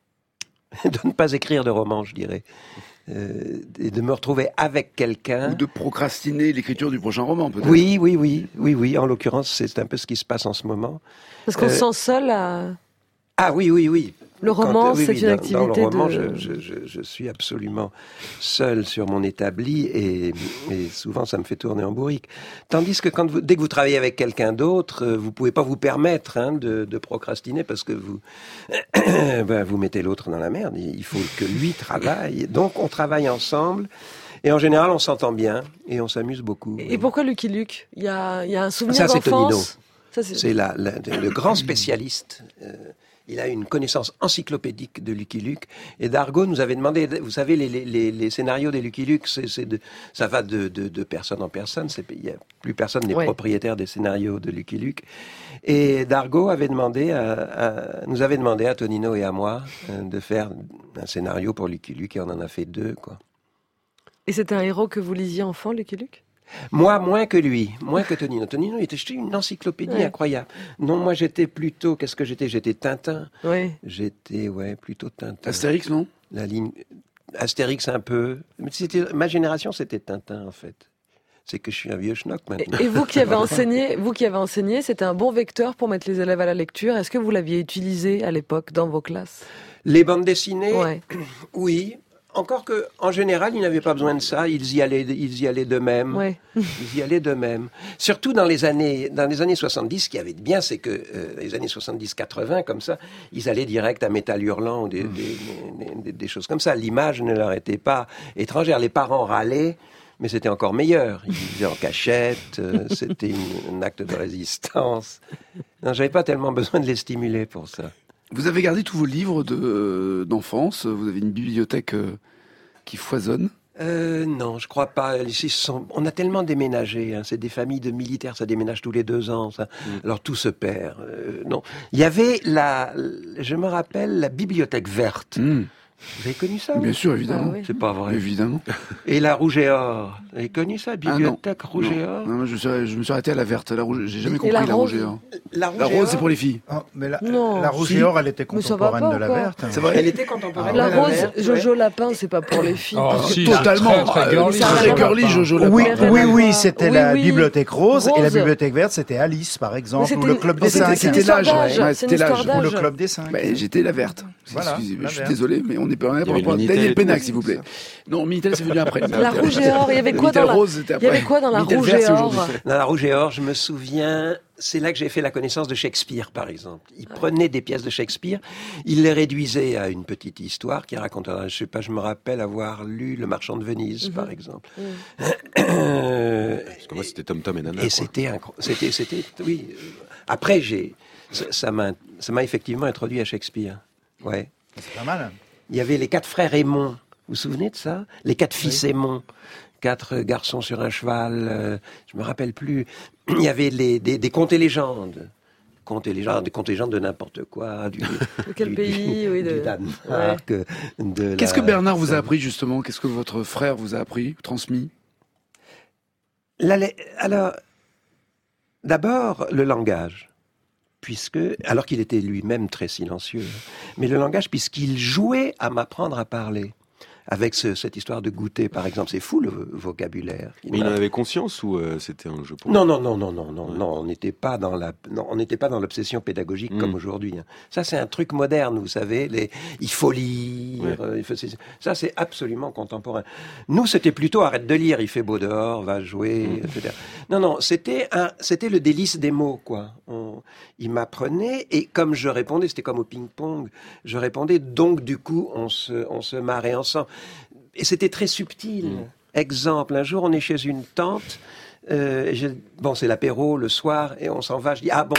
de ne pas écrire de roman, je dirais. Euh, et de me retrouver avec quelqu'un. Ou de procrastiner l'écriture du prochain roman, peut-être. Oui, oui, oui, oui, oui. En l'occurrence, c'est un peu ce qui se passe en ce moment. Parce qu'on euh... se sent seul à... Ah oui, oui, oui. Le roman, Quand, oui, c'est oui, une dans, activité dans le roman, de... je, je, je, je suis absolument seul sur mon établi et, et souvent ça me fait tourner en bourrique. Tandis que quand vous, dès que vous travaillez avec quelqu'un d'autre, vous pouvez pas vous permettre hein, de, de procrastiner parce que vous, ben, vous mettez l'autre dans la merde. Il faut que lui travaille. Donc on travaille ensemble. Et en général, on s'entend bien et on s'amuse beaucoup. Et pourquoi Lucky Luke? Il y a, il y a un souvenir Ça, d'enfance. C'est Tonino. Ça, c'est c'est la, la, le grand spécialiste. Euh, il a une connaissance encyclopédique de Lucky Luke. Et Dargaud nous avait demandé, vous savez, les, les, les scénarios des Lucky Luke, c'est, c'est de, ça va de, de, de personne en personne. C'est, il y a, plus personne n'est ouais. propriétaire des scénarios de Lucky Luke. Et Dargaud avait demandé à, à, nous avait demandé à Tonino et à moi euh, de faire un scénario pour Lucky Luke et on en a fait deux, quoi. Et c'était un héros que vous lisiez enfant, Lucky Luke? Moi, moins que lui, moins que Tonino. Tonino, il était une encyclopédie ouais. incroyable. Non, moi, j'étais plutôt, qu'est-ce que j'étais? J'étais Tintin. Oui. J'étais, ouais, plutôt Tintin. Astérix, non? La ligne, Astérix un peu. Mais c'était, ma génération, c'était Tintin, en fait. c'est que je suis un vieux schnock maintenant. Et, et vous qui avez enseigné, vous qui avez enseigné, c'était un bon vecteur pour mettre les élèves à la lecture. Est-ce que vous l'aviez utilisé à l'époque dans vos classes? Les bandes dessinées, Ouais. oui. Encore que, en général, ils n'avaient pas besoin de ça. Ils y allaient, ils y allaient d'eux-mêmes. Ouais. Ils y allaient d'eux-mêmes. Surtout dans les années, dans les années soixante-dix, ce qui avait de bien, c'est que euh, les années soixante-dix quatre-vingts, comme ça, ils allaient direct à Métal Hurlant, ou des, mmh. des, des, des, des choses comme ça. L'image ne leur était pas étrangère. Les parents râlaient, mais c'était encore meilleur. Ils vivaient en cachette. Euh, c'était une, un acte de résistance. Non, j'avais pas tellement besoin de les stimuler pour ça. Vous avez gardé tous vos livres de, euh, d'enfance. Vous avez une bibliothèque euh, qui foisonne. Euh, non, je crois pas. Ici, sont... on a tellement déménagé. Hein. C'est des familles de militaires, ça déménage tous les deux ans. Ça. Mm. Alors tout se perd. Euh, non, il y avait la, je me rappelle, la bibliothèque verte. Mm. Vous avez connu ça? Bien sûr, évidemment. Ah, oui. C'est pas vrai. Évidemment. Et la rouge et or. Vous avez connu ça, bibliothèque ah, non. rouge non. et or? Non, je, suis, je me suis arrêté à la verte. La rouge, j'ai jamais et compris la, la rouge et or. La, rouge la et rose, or, c'est pour les filles. Oh, mais la, non, la rouge si. et or, elle était contemporaine pas, de la quoi. verte. C'est vrai. Elle était contemporaine. Ah, la de la rose, verte, Jojo ouais. Lapin, c'est pas pour les filles. Oh, si, Totalement. Très, très girly, très Jojo girly, Lapin. Jojo Lapin. Oui, Lapin. oui, oui, c'était Oui, la oui. bibliothèque rose, Rose. et la bibliothèque verte, c'était Alice, par exemple, ou le club des c'était- cinq. c'était histoire l'âge, d'âge, ouais, c'est c'était une histoire l'âge. Ou le d'âge. club des cinq. Ben, j'étais la verte. Voilà, Excusez, la je suis verte. désolé, mais on n'est pas Il y par avait rapport à le Daniel Minitel, Pénac, tout s'il vous plaît. ça. Non, Minitel, c'est venu après. La rouge et or, il y avait quoi Minitel dans la, rose, c'était il y avait après. quoi dans la Minitel rouge vert, et c'est or? aujourd'hui. Dans la rouge et or, je me souviens, c'est là que j'ai fait la connaissance de Shakespeare, par exemple. Il prenait des pièces de Shakespeare, il les réduisait à une petite histoire qui raconte, je sais pas, je me rappelle avoir lu Le Marchand de Venise, mm-hmm. par exemple. Mm. Parce que moi, c'était Tom Tom et Nana. Et quoi. c'était, incro... c'était, c'était, oui. Après, j'ai, ça, ça m'a, ça m'a effectivement introduit à Shakespeare. Ouais. C'est pas mal. Il y avait les quatre frères Aymon. Vous vous souvenez de ça? Les quatre fils oui. Aymon. Quatre garçons sur un cheval. Euh, je me rappelle plus. Il y avait les, des, des contes et légendes. Contes et légendes, des contes et légendes de n'importe quoi. Du, de quel du, pays, du, oui. De... Du Danemark. Ouais. De Qu'est-ce la... que Bernard vous a appris, justement? Qu'est-ce que votre frère vous a appris, transmis? La, alors, d'abord, le langage. Puisque, alors qu'il était lui-même très silencieux, mais le langage, puisqu'il jouait à m'apprendre à parler. Avec ce, cette histoire de goûter, par exemple, c'est fou le vocabulaire. Il mais il en avait conscience ou euh, c'était un jeu pour Non, non, non, non, non, non, ouais. non. On n'était pas dans la, non, on n'était pas dans l'obsession pédagogique mmh. comme aujourd'hui. Hein. Ça, c'est un truc moderne, vous savez. Les, il faut lire. Ouais. Euh, il faut, ça, c'est absolument contemporain. Nous, c'était plutôt arrête de lire. Il fait beau dehors, va jouer, mmh. et cetera. Non, non, c'était un, c'était le délice des mots, quoi. On, il m'apprenait et comme je répondais, c'était comme au ping-pong. Je répondais, donc du coup, on se, on se marrait ensemble. Et c'était très subtil. Mmh. Exemple, un jour, on est chez une tante. Euh, je, bon, c'est l'apéro le soir et on s'en va. Je dis, ah bon,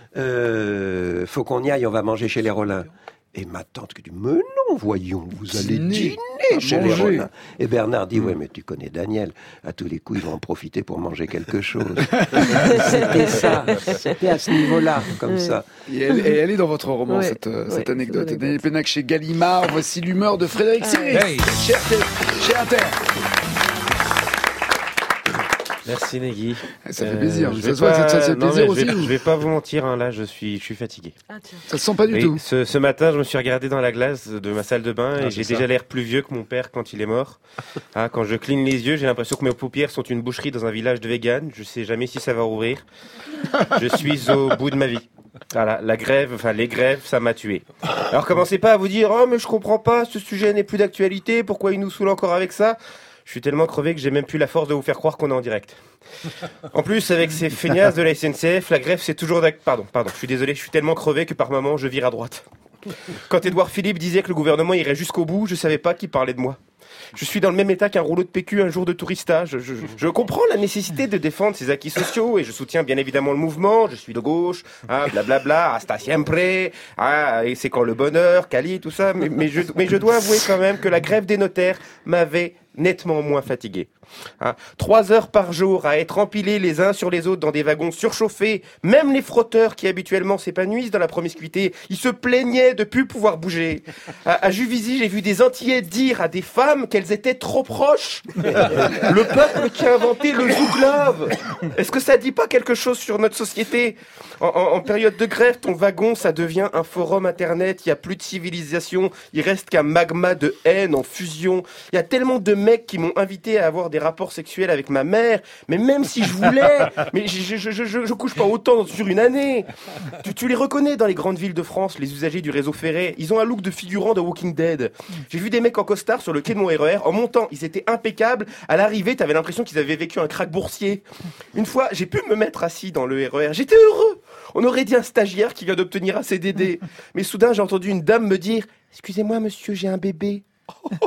euh, faut qu'on y aille, on va manger chez les Rollins. Et ma tante qui dit, mais non, voyons, vous allez dîner, dîner chez manger. les Rollins. Et Bernard dit, mmh. ouais, mais tu connais Daniel. À tous les coups, ils vont en profiter pour manger quelque chose. C'était ça. C'était à ce niveau-là, comme mmh. ça. Et elle, et elle est dans votre roman, ouais. cette, ouais, cette anecdote. anecdote. Daniel Pénac chez Gallimard. Voici l'humeur de Frédéric Siris. Hey. Chez, chez Inter. Merci Nagui. Ça fait euh, plaisir. Je ça se voit que ça te fait plaisir je aussi. Vais, ou... je vais pas vous mentir, hein, là je suis, je suis fatigué. Ah, tiens. Ça se sent pas du oui, tout. Ce, ce matin, je me suis regardé dans la glace de ma salle de bain ah, et j'ai ça. déjà l'air plus vieux que mon père quand il est mort. Ah, quand je cligne les yeux, j'ai l'impression que mes paupières sont une boucherie dans un village de véganes. Je sais jamais si ça va rouvrir. Je suis au bout de ma vie. Voilà, la grève, enfin les grèves, ça m'a tué. Alors commencez pas à vous dire, oh mais je comprends pas, ce sujet n'est plus d'actualité, pourquoi il nous saoule encore avec ça? Je suis tellement crevé que j'ai même plus la force de vous faire croire qu'on est en direct. En plus, avec ces feignasses de la S N C F, la grève c'est toujours d'actu... Pardon, pardon, je suis désolé, je suis tellement crevé que par moment je vire à droite. Quand Édouard Philippe disait que le gouvernement irait jusqu'au bout, je savais pas qu'il parlait de moi. Je suis dans le même état qu'un rouleau de P Q un jour de tourista. Je, je, je comprends la nécessité de défendre ses acquis sociaux et je soutiens bien évidemment le mouvement. Je suis de gauche, hein, blablabla, hasta siempre, ah, et c'est quand le bonheur, Cali, tout ça. Mais, mais, je, mais je dois avouer quand même que la grève des notaires m'avait nettement moins fatigué. Hein, trois heures par jour à être empilés les uns sur les autres dans des wagons surchauffés, même les frotteurs qui habituellement s'épanouissent dans la promiscuité, ils se plaignaient de plus pouvoir bouger. À, à Juvisy, j'ai vu des Antillais dire à des femmes qu'elles étaient trop proches. Le peuple qui a inventé le zouglave. Est-ce que ça dit pas quelque chose sur notre société? En, en, en période de grève, ton wagon, ça devient un forum internet, il y a plus de civilisation, il reste qu'un magma de haine en fusion. Il y a tellement de mecs qui m'ont invité à avoir des rapports sexuels avec ma mère. Mais même si je voulais, mais je, je, je, je, je couche pas autant sur une année. Tu, tu les reconnais dans les grandes villes de France, les usagers du réseau ferré. Ils ont un look de figurant de Walking Dead. J'ai vu des mecs en costard sur le quai de mon R E R. En montant, ils étaient impeccables. À l'arrivée, t'avais l'impression qu'ils avaient vécu un krach boursier. Une fois, j'ai pu me mettre assis dans le R E R. J'étais heureux. On aurait dit un stagiaire qui vient d'obtenir un C D D. Mais soudain, j'ai entendu une dame me dire « Excusez-moi, monsieur, j'ai un bébé. » Oh,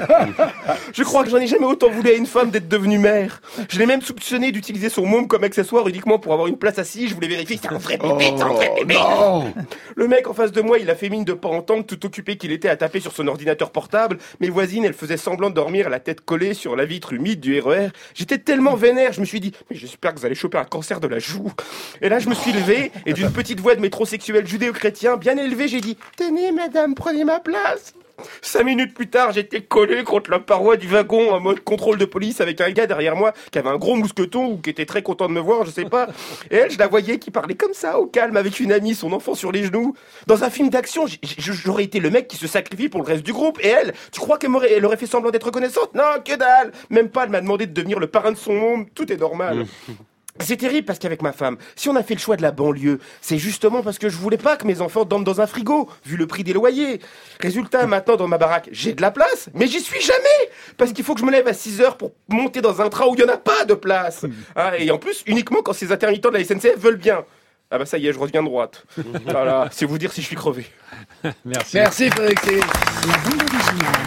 je crois que j'en ai jamais autant voulu à une femme d'être devenue mère. Je l'ai même soupçonné d'utiliser son môme comme accessoire uniquement pour avoir une place assise. Je voulais vérifier, c'est un vrai bébé, c'est un vrai bébé. Non. Le mec en face de moi, il a fait mine de pas entendre, tout occupé qu'il était à taper sur son ordinateur portable. Mes voisines, elles faisaient semblant de dormir, la tête collée sur la vitre humide du R E R. J'étais tellement vénère, je me suis dit, mais j'espère que vous allez choper un cancer de la joue. Et là, je me suis levé, et d'une petite voix de métrosexuel judéo-chrétien bien élevé, j'ai dit, tenez madame, prenez ma place. Cinq minutes plus tard, j'étais collé contre la paroi du wagon en mode contrôle de police avec un gars derrière moi qui avait un gros mousqueton ou qui était très content de me voir, je sais pas. Et elle, je la voyais qui parlait comme ça, au calme, avec une amie, son enfant sur les genoux. Dans un film d'action, j'aurais été le mec qui se sacrifie pour le reste du groupe. Et elle, tu crois qu'elle m'aurait, elle aurait fait semblant d'être reconnaissante? Non, que dalle. Même pas, elle m'a demandé de devenir le parrain de son môme. Tout est normal. C'est terrible parce qu'avec ma femme, si on a fait le choix de la banlieue, c'est justement parce que je voulais pas que mes enfants dorment dans un frigo, vu le prix des loyers. Résultat, maintenant dans ma baraque, j'ai de la place, mais j'y suis jamais parce qu'il faut que je me lève à six heures pour monter dans un train où il y en a pas de place. Ah, et en plus, uniquement quand ces intermittents de la S N C F veulent bien. Ah bah ça y est, je reviens de droite. Voilà, c'est vous dire si je suis crevé. Merci. Merci Frédéric. La bande originale.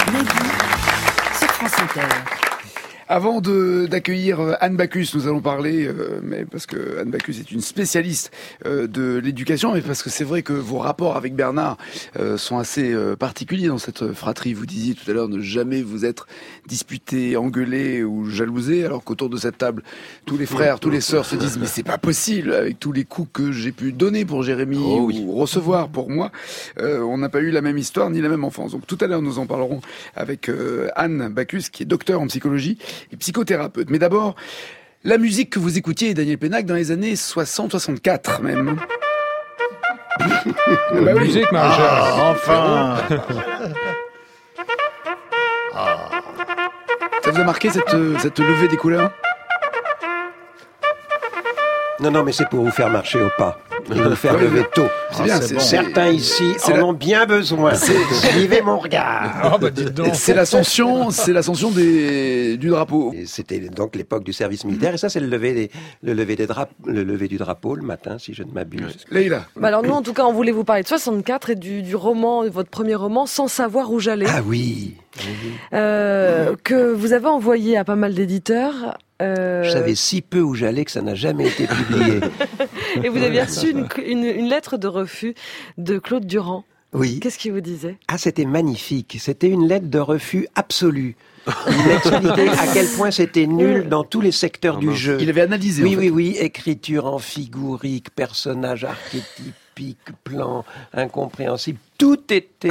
Nagui sur France Inter. Avant de d'accueillir Anne Bacchus, nous allons parler, euh, mais parce que Anne Bacchus est une spécialiste euh, de l'éducation, mais parce que c'est vrai que vos rapports avec Bernard euh, sont assez euh, particuliers dans cette fratrie. Vous disiez tout à l'heure ne jamais vous être disputé, engueulé ou jalousé, alors qu'autour de cette table, tous les frères, tous les sœurs se disent mais c'est pas possible avec tous les coups que j'ai pu donner pour Jérémy oh, oui. ou recevoir pour moi. Euh, on n'a pas eu la même histoire ni la même enfance. Donc tout à l'heure nous en parlerons avec euh, Anne Bacchus qui est docteur en psychologie et psychothérapeute. Mais d'abord, la musique que vous écoutiez, Daniel Pénac, dans les années soixante soixante-quatre même. La bah musique, oui. Ah, enfin. Ça vous a marqué cette, cette levée des couleurs? Non, non, mais c'est pour vous faire marcher au pas. Et vous faire lever tôt. C'est bien, c'est bon. Certains ici en la... ont bien besoin. Suivez mon regard. Oh, bah, dites donc. C'est l'ascension, c'est l'ascension des, du drapeau. Et c'était donc l'époque du service militaire. Et ça, c'est le lever des, le lever des drapeaux, le lever du drapeau le matin, si je ne m'abuse. Leïla. Bah alors nous, en tout cas, on voulait vous parler de soixante-quatre et du, du roman, votre premier roman, Sans savoir où j'allais. Ah oui. Euh, que vous avez envoyé à pas mal d'éditeurs. Euh... Je savais si peu où j'allais que ça n'a jamais été publié. Et vous avez reçu une, une, une lettre de refus de Claude Durand. Oui. Qu'est-ce qu'il vous disait? Ah, c'était magnifique. C'était une lettre de refus absolu. Il expliquait à quel point c'était nul dans tous les secteurs oh, du mince. jeu. Il avait analysé. Oui, en fait. oui, oui. Écriture amphigourique, personnage archétypique, plan incompréhensible. Tout était.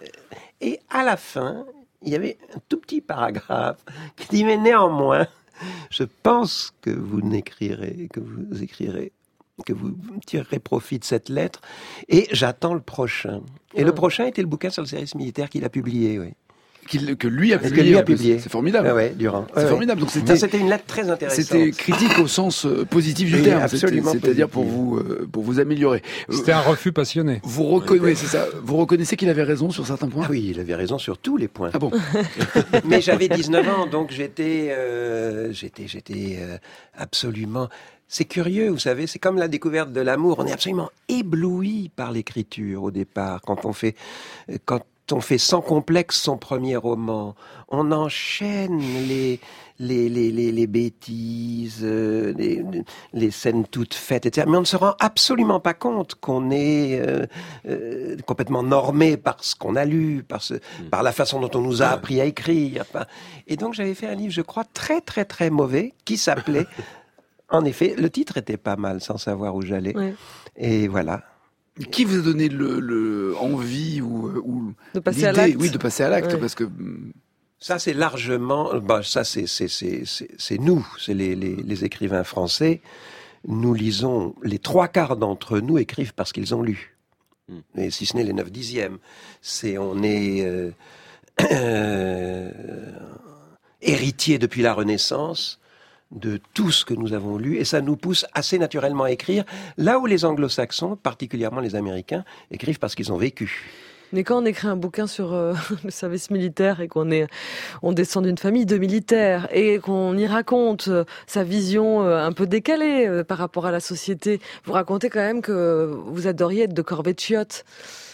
Et à la fin, il y avait un tout petit paragraphe qui dit mais néanmoins. Je pense que vous n'écrirez, que vous écrirez, que vous tirerez profit de cette lettre, et j'attends le prochain. Et mmh. le prochain était le bouquin sur le service militaire qu'il a publié, oui. Qu'il, que lui a publié. Que lui a publié. C'est formidable. Ah ouais, Durand. C'est ouais, formidable. Donc c'était, non, c'était une lettre très intéressante. C'était critique au sens euh, positif du oui, terme. Absolument. C'était, c'est-à-dire pour vous, euh, pour vous améliorer. C'était un refus passionné. Vous reconnaissez, c'est ça. Vous reconnaissez qu'il avait raison sur certains points. Ah oui, il avait raison sur tous les points. Ah bon. Mais j'avais dix-neuf ans, donc j'étais, euh, j'étais, j'étais euh, absolument. C'est curieux, vous savez, c'est comme la découverte de l'amour. On est absolument ébloui par l'écriture au départ quand on fait, quand on fait sans complexe son premier roman. On enchaîne les les les les, les bêtises, euh, les, les scènes toutes faites, et cetera. Mais on ne se rend absolument pas compte qu'on est euh, euh, complètement normé par ce qu'on a lu, par ce, mmh. par la façon dont on nous a appris à écrire. Et donc j'avais fait un livre, je crois, très très très mauvais, qui s'appelait. En effet, le titre était pas mal, Sans savoir où j'allais. Ouais. Et voilà. Qui vous a donné le, le envie ou, ou de passer l'idée, à l'acte. oui, de passer à l'acte, ouais. parce que ça c'est largement, bah ça c'est c'est c'est c'est, c'est nous, c'est les, les les écrivains français. Nous lisons, les trois quarts d'entre nous écrivent parce qu'ils ont lu, mm. et si ce n'est les neuf dixièmes. C'est on est euh, euh, héritiers depuis la Renaissance de tout ce que nous avons lu, et ça nous pousse assez naturellement à écrire, là où les anglo-saxons, particulièrement les Américains, écrivent parce qu'ils ont vécu. Mais quand on écrit un bouquin sur euh, le service militaire et qu'on est, on descend d'une famille de militaires et qu'on y raconte euh, sa vision euh, un peu décalée euh, par rapport à la société, vous racontez quand même que vous adoriez être de corvée de chiottes.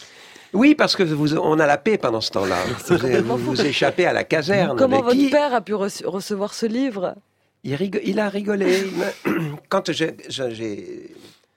Oui, parce que vous, on a la paix pendant ce temps-là. Vous, vous, vous échappez à la caserne. Comment votre qui... père a pu re- recevoir ce livre ? il, rig... il a rigolé. Il m'a... Quand j'ai... j'ai...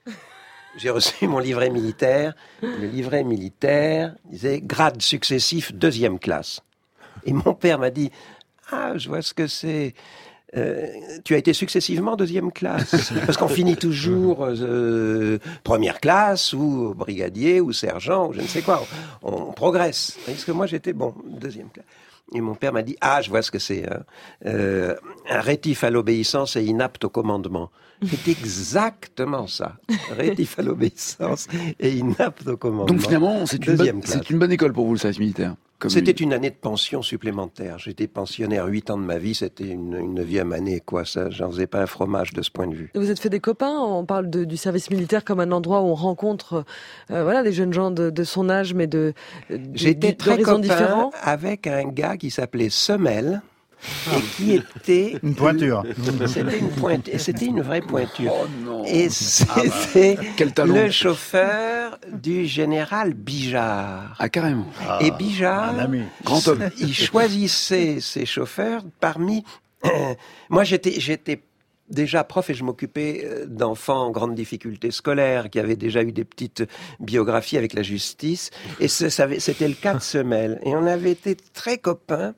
J'ai reçu mon livret militaire. Le livret militaire disait grade successif deuxième classe. Et mon père m'a dit ah je vois ce que c'est. Euh, tu as été successivement deuxième classe parce qu'on finit toujours euh, première classe ou brigadier ou sergent ou je ne sais quoi. On, on progresse. Parce que moi j'étais bon deuxième classe. Et mon père m'a dit ah je vois ce que c'est. Hein. Euh, un rétif à l'obéissance et inapte au commandement. C'est exactement ça. Rétif à l'obéissance et inapte au commandement. Donc finalement, c'est une, bonne, c'est une bonne école pour vous, le service militaire. C'était une année de pension supplémentaire. J'étais pensionnaire huit ans de ma vie. C'était une, une neuvième année, quoi. Ça, j'en faisais pas un fromage de ce point de vue. Vous êtes fait des copains. On parle de, du service militaire comme un endroit où on rencontre, euh, voilà, des jeunes gens de, de son âge, mais de, de J'étais très copain différents. avec un gars qui s'appelait Semel. Et qui était une pointure. C'était une pointe, et c'était une vraie pointure. Oh non. Et c'était ah bah, le chauffeur du général Bijard. Ah carrément. Ah, et Bijard, un ami. Grand homme. Il choisissait ses chauffeurs parmi. Euh, moi, j'étais, j'étais. Déjà prof et je m'occupais d'enfants en grande difficulté scolaire qui avaient déjà eu des petites biographies avec la justice. Et c'était le cas de Semel. Et on avait été très copains.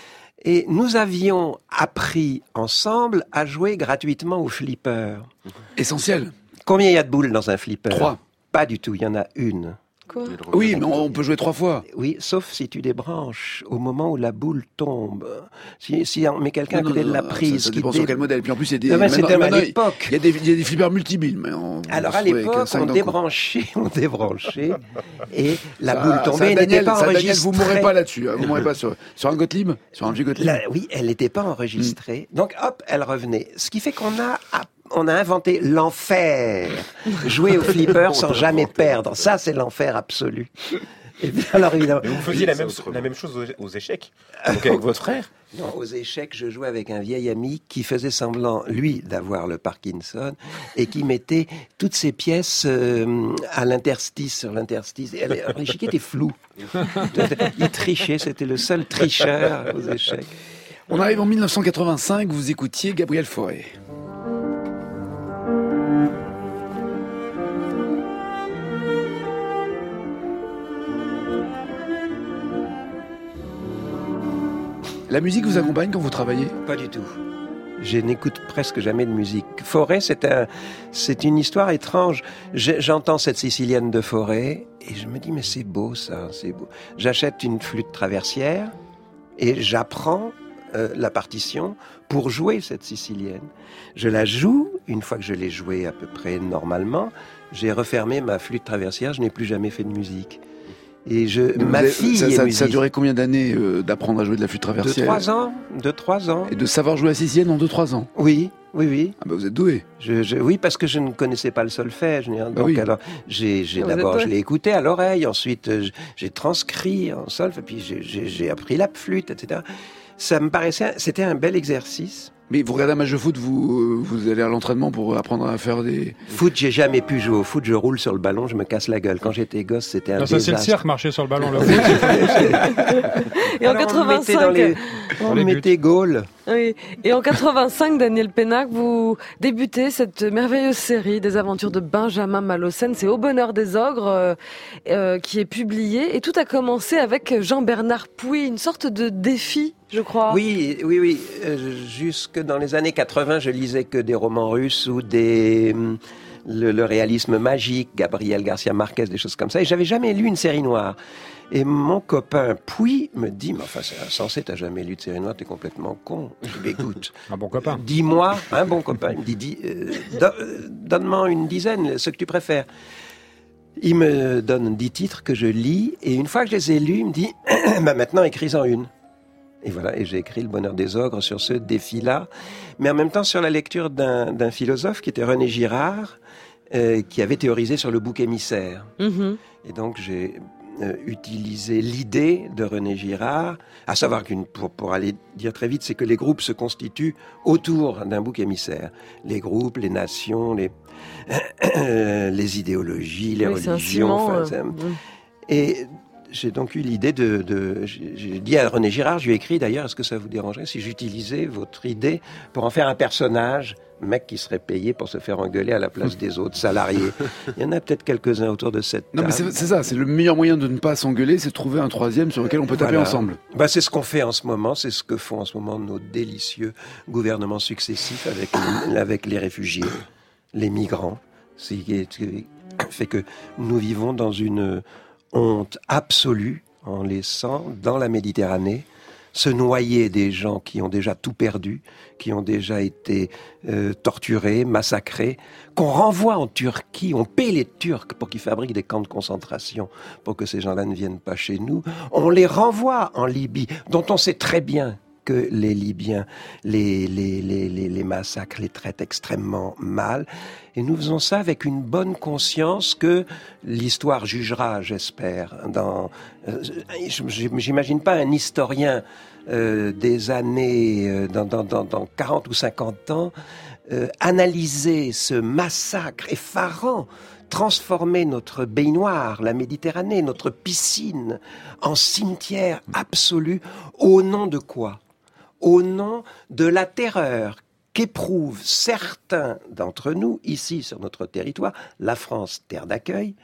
Et nous avions appris ensemble à jouer gratuitement au flipper. Essentiel. Combien il y a de boules dans un flipper ? Trois. Pas du tout, il y en a une. Quoi ? Oui, mais on peut jouer trois fois. Oui, sauf si tu débranches au moment où la boule tombe. Si, si on met quelqu'un à côté de la prise... Ça, ça qui dépend dé... sur quel modèle. Puis en plus, il y a des... Non, mais c'était à l'époque. Il y a des, il y a des flippers multibilles. Mais on, Alors on à l'époque, on débranchait, on débranchait, et la ça, boule tombée ça, n'était pas ça, enregistrée. Daniel, vous mourrez pas là-dessus. Hein, vous mourrez pas sur, sur un Gottlieb, sur un vieux Gottlieb. Là, oui, elle n'était pas enregistrée. Mm. Donc hop, elle revenait. Ce qui fait qu'on a... On a inventé l'enfer. Jouer au flipper sans jamais perdre. Ça, c'est l'enfer absolu. Et bien, alors, évidemment, mais vous faisiez la même, la même chose aux, aux échecs, donc avec votre frère. Non, aux échecs, je jouais avec un vieil ami qui faisait semblant, lui, d'avoir le Parkinson et qui mettait toutes ses pièces euh, à l'interstice, sur l'interstice. L'échiquier était flou. Il trichait, c'était le seul tricheur aux échecs. On arrive en mille neuf cent quatre-vingt-cinq, vous écoutiez Gabriel Fauré. La musique vous accompagne quand vous travaillez ? Pas du tout. Je n'écoute presque jamais de musique. Fauré, c'est un, c'est une histoire étrange. J'entends cette Sicilienne de Fauré et je me dis mais c'est beau ça, c'est beau. J'achète une flûte traversière et j'apprends euh, la partition pour jouer cette Sicilienne. Je la joue, une fois que je l'ai jouée à peu près normalement, j'ai refermé ma flûte traversière, je n'ai plus jamais fait de musique. Et je, ma avez, fille ça, est ça, musicienne. Ça a duré combien d'années euh, d'apprendre à jouer de la flûte traversière ? De trois ans, de trois ans. Et de savoir jouer à Sicilienne en deux trois ans ? Oui, oui, oui. Ah bah vous êtes doué. Je, je, oui, parce que je ne connaissais pas le solfège. Donc bah oui. alors, j'ai, j'ai ah, d'abord, je l'ai écouté à l'oreille, ensuite j'ai transcrit en solfe, et puis j'ai, j'ai, j'ai appris la flûte, et cetera. Ça me paraissait, c'était un bel exercice. Mais vous regardez un match de foot, vous, vous allez à l'entraînement pour apprendre à faire des... Foot, j'ai jamais pu jouer au foot, je roule sur le ballon, je me casse la gueule. Quand j'étais gosse, c'était un non, désastre. Ça, c'est le cirque, marcher sur le ballon. Le foot, Et en alors, quatre-vingt-cinq... On mettait, les... on mettait Gaulle. Oui. Et en quatre-vingt-cinq, Daniel Pénac, vous débutez cette merveilleuse série des aventures de Benjamin Malocène. C'est Au bonheur des ogres euh, euh, qui est publié. Et tout a commencé avec Jean-Bernard Pouy, une sorte de défi, je crois. Oui, oui, oui. Euh, jusque dans les années quatre-vingts, je lisais que des romans russes ou des... Le, le réalisme magique, Gabriel Garcia Marquez, des choses comme ça. Et j'avais jamais lu une série noire. Et mon copain Pouy me dit, mais enfin c'est insensé, t'as jamais lu de série noire, t'es complètement con. Je dis, écoute. Un bon copain. Dis-moi, un bon copain. Il me dit, dis, euh, do, donne-moi une dizaine, ce que tu préfères. Il me donne dix titres que je lis, et une fois que je les ai lus, il me dit, bah maintenant écris-en une. Et voilà, et j'ai écrit Le Bonheur des ogres sur ce défi-là, mais en même temps sur la lecture d'un, d'un philosophe qui était René Girard, euh, qui avait théorisé sur le bouc émissaire. Mmh. Et donc j'ai euh, utilisé l'idée de René Girard, à savoir qu'une, pour, pour aller dire très vite, c'est que les groupes se constituent autour d'un bouc émissaire. Les groupes, les nations, les, les idéologies, les oui, religions. Ciment, enfin, euh, ça... mmh. Et j'ai donc eu l'idée de, de... J'ai dit à René Girard, je lui ai écrit d'ailleurs, est-ce que ça vous dérangerait si j'utilisais votre idée pour en faire un personnage, mec qui serait payé pour se faire engueuler à la place des autres salariés. Il y en a peut-être quelques-uns autour de cette table. Non mais c'est, c'est ça, c'est le meilleur moyen de ne pas s'engueuler, c'est de trouver un troisième sur lequel on peut taper voilà. ensemble. Bah, c'est ce qu'on fait en ce moment, c'est ce que font en ce moment nos délicieux gouvernements successifs avec les, avec les réfugiés, les migrants. C'est ce qui fait que nous vivons dans une honte absolue en laissant dans la Méditerranée se noyer des gens qui ont déjà tout perdu, qui ont déjà été euh, torturés, massacrés, qu'on renvoie en Turquie, on paie les Turcs pour qu'ils fabriquent des camps de concentration, pour que ces gens-là ne viennent pas chez nous. On les renvoie en Libye, dont on sait très bien que les Libyens les, les, les, les, les massacrent, les traitent extrêmement mal. Et nous faisons ça avec une bonne conscience que l'histoire jugera, j'espère. Dans, euh, j'imagine pas un historien euh, des années, euh, dans, dans, dans, dans quarante ou cinquante ans, euh, analyser ce massacre effarant, transformer notre baignoire, la Méditerranée, notre piscine, en cimetière absolu, au nom de quoi ? Au nom de la terreur qu'éprouvent certains d'entre nous, ici sur notre territoire, la France, terre d'accueil,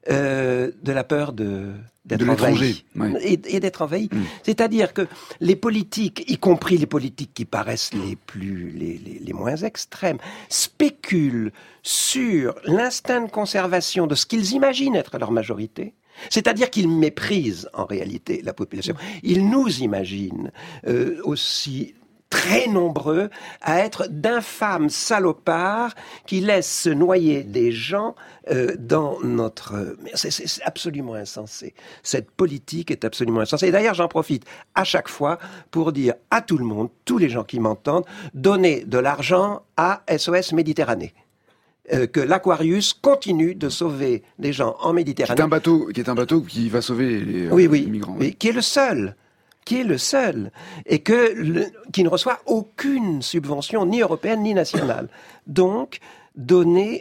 euh, de la peur de, d'être de envahi. Ouais. Et, et d'être envahi. Mmh. C'est-à-dire que les politiques, y compris les politiques qui paraissent les plus, les, les, les moins extrêmes, spéculent sur l'instinct de conservation de ce qu'ils imaginent être leur majorité. C'est-à-dire qu'ils méprisent en réalité la population. Ils nous imaginent euh, aussi très nombreux à être d'infâmes salopards qui laissent se noyer des gens euh, dans notre... C'est, c'est, c'est absolument insensé. Cette politique est absolument insensée. Et d'ailleurs, j'en profite à chaque fois pour dire à tout le monde, tous les gens qui m'entendent, donnez de l'argent à S O S Méditerranée. Euh, que l'Aquarius continue de sauver des gens en Méditerranée. Qui est un bateau, qui est un bateau qui va sauver les, euh, oui, oui, les migrants. Oui, qui est le seul, qui est le seul, et que le, qui ne reçoit aucune subvention ni européenne ni nationale. Donc, donner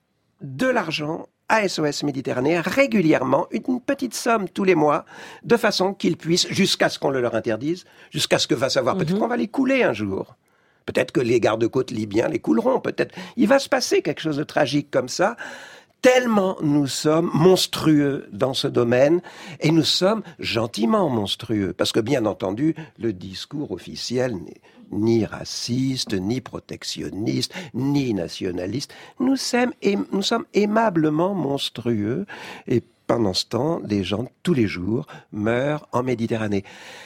de l'argent à S O S Méditerranée régulièrement, une petite somme tous les mois, de façon qu'ils puissent, jusqu'à ce qu'on le leur interdise, jusqu'à ce que va savoir, mm-hmm. peut-être qu'on va les couler un jour. Peut-être que les gardes-côtes libyens les couleront, peut-être. Il va se passer quelque chose de tragique comme ça, tellement nous sommes monstrueux dans ce domaine, et nous sommes gentiment monstrueux, parce que bien entendu, le discours officiel n'est ni raciste, ni protectionniste, ni nationaliste. Nous sommes, aim- nous sommes aimablement monstrueux, et pendant ce temps, des gens, tous les jours, meurent en Méditerranée.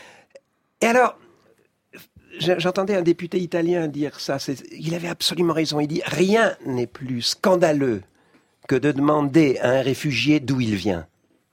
Et alors... J'entendais un député italien dire ça, c'est, il avait absolument raison, il dit « Rien n'est plus scandaleux que de demander à un réfugié d'où il vient. »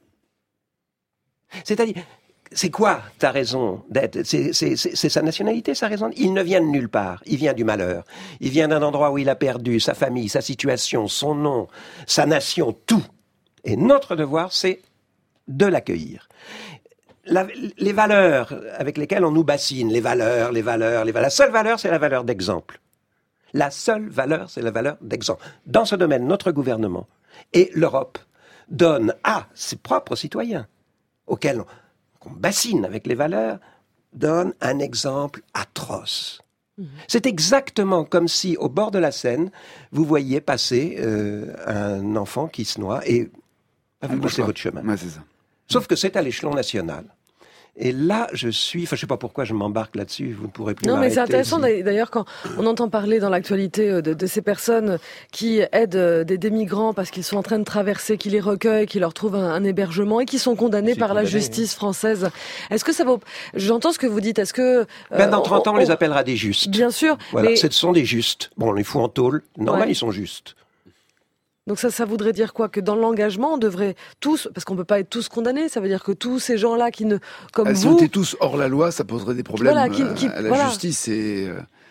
C'est-à-dire, c'est quoi ta raison d'être ? c'est, c'est, c'est, c'est sa nationalité, sa raison ? Il ne vient de nulle part, il vient du malheur. Il vient d'un endroit où il a perdu sa famille, sa situation, son nom, sa nation, tout. Et notre devoir, c'est de l'accueillir. La, les valeurs avec lesquelles on nous bassine, les valeurs, les valeurs, les valeurs. La seule valeur, c'est la valeur d'exemple. La seule valeur, c'est la valeur d'exemple. Dans ce domaine, notre gouvernement et l'Europe donnent à ses propres citoyens, auxquels on, on bassine avec les valeurs, donnent un exemple atroce. Mmh. C'est exactement comme si, au bord de la Seine, vous voyiez passer euh, un enfant qui se noie et ah, vous passez votre chemin. Ouais, c'est ça. Sauf que c'est à l'échelon national. Et là, je suis... Enfin, je sais pas pourquoi je m'embarque là-dessus, vous ne pourrez plus Non, m'arrêter. mais c'est intéressant d'ailleurs quand on entend parler dans l'actualité de, de ces personnes qui aident des, des migrants parce qu'ils sont en train de traverser, qui les recueillent, qui leur trouvent un, un hébergement et qui sont condamnés par condamné, la justice oui. française. Est-ce que ça vaut... J'entends ce que vous dites. Est-ce que... Euh, ben, dans trente ans, on, on les appellera des justes. Bien sûr. Voilà, mais... ce sont des justes. Bon, on les fout en tôle. Normal, ouais. Ils sont justes. Donc ça, ça voudrait dire quoi? Que dans l'engagement, on devrait tous, parce qu'on peut pas être tous condamnés, ça veut dire que tous ces gens-là qui ne, comme ah, vous... Si on était tous hors la loi, ça poserait des problèmes voilà, qui, qui, à la voilà. justice et...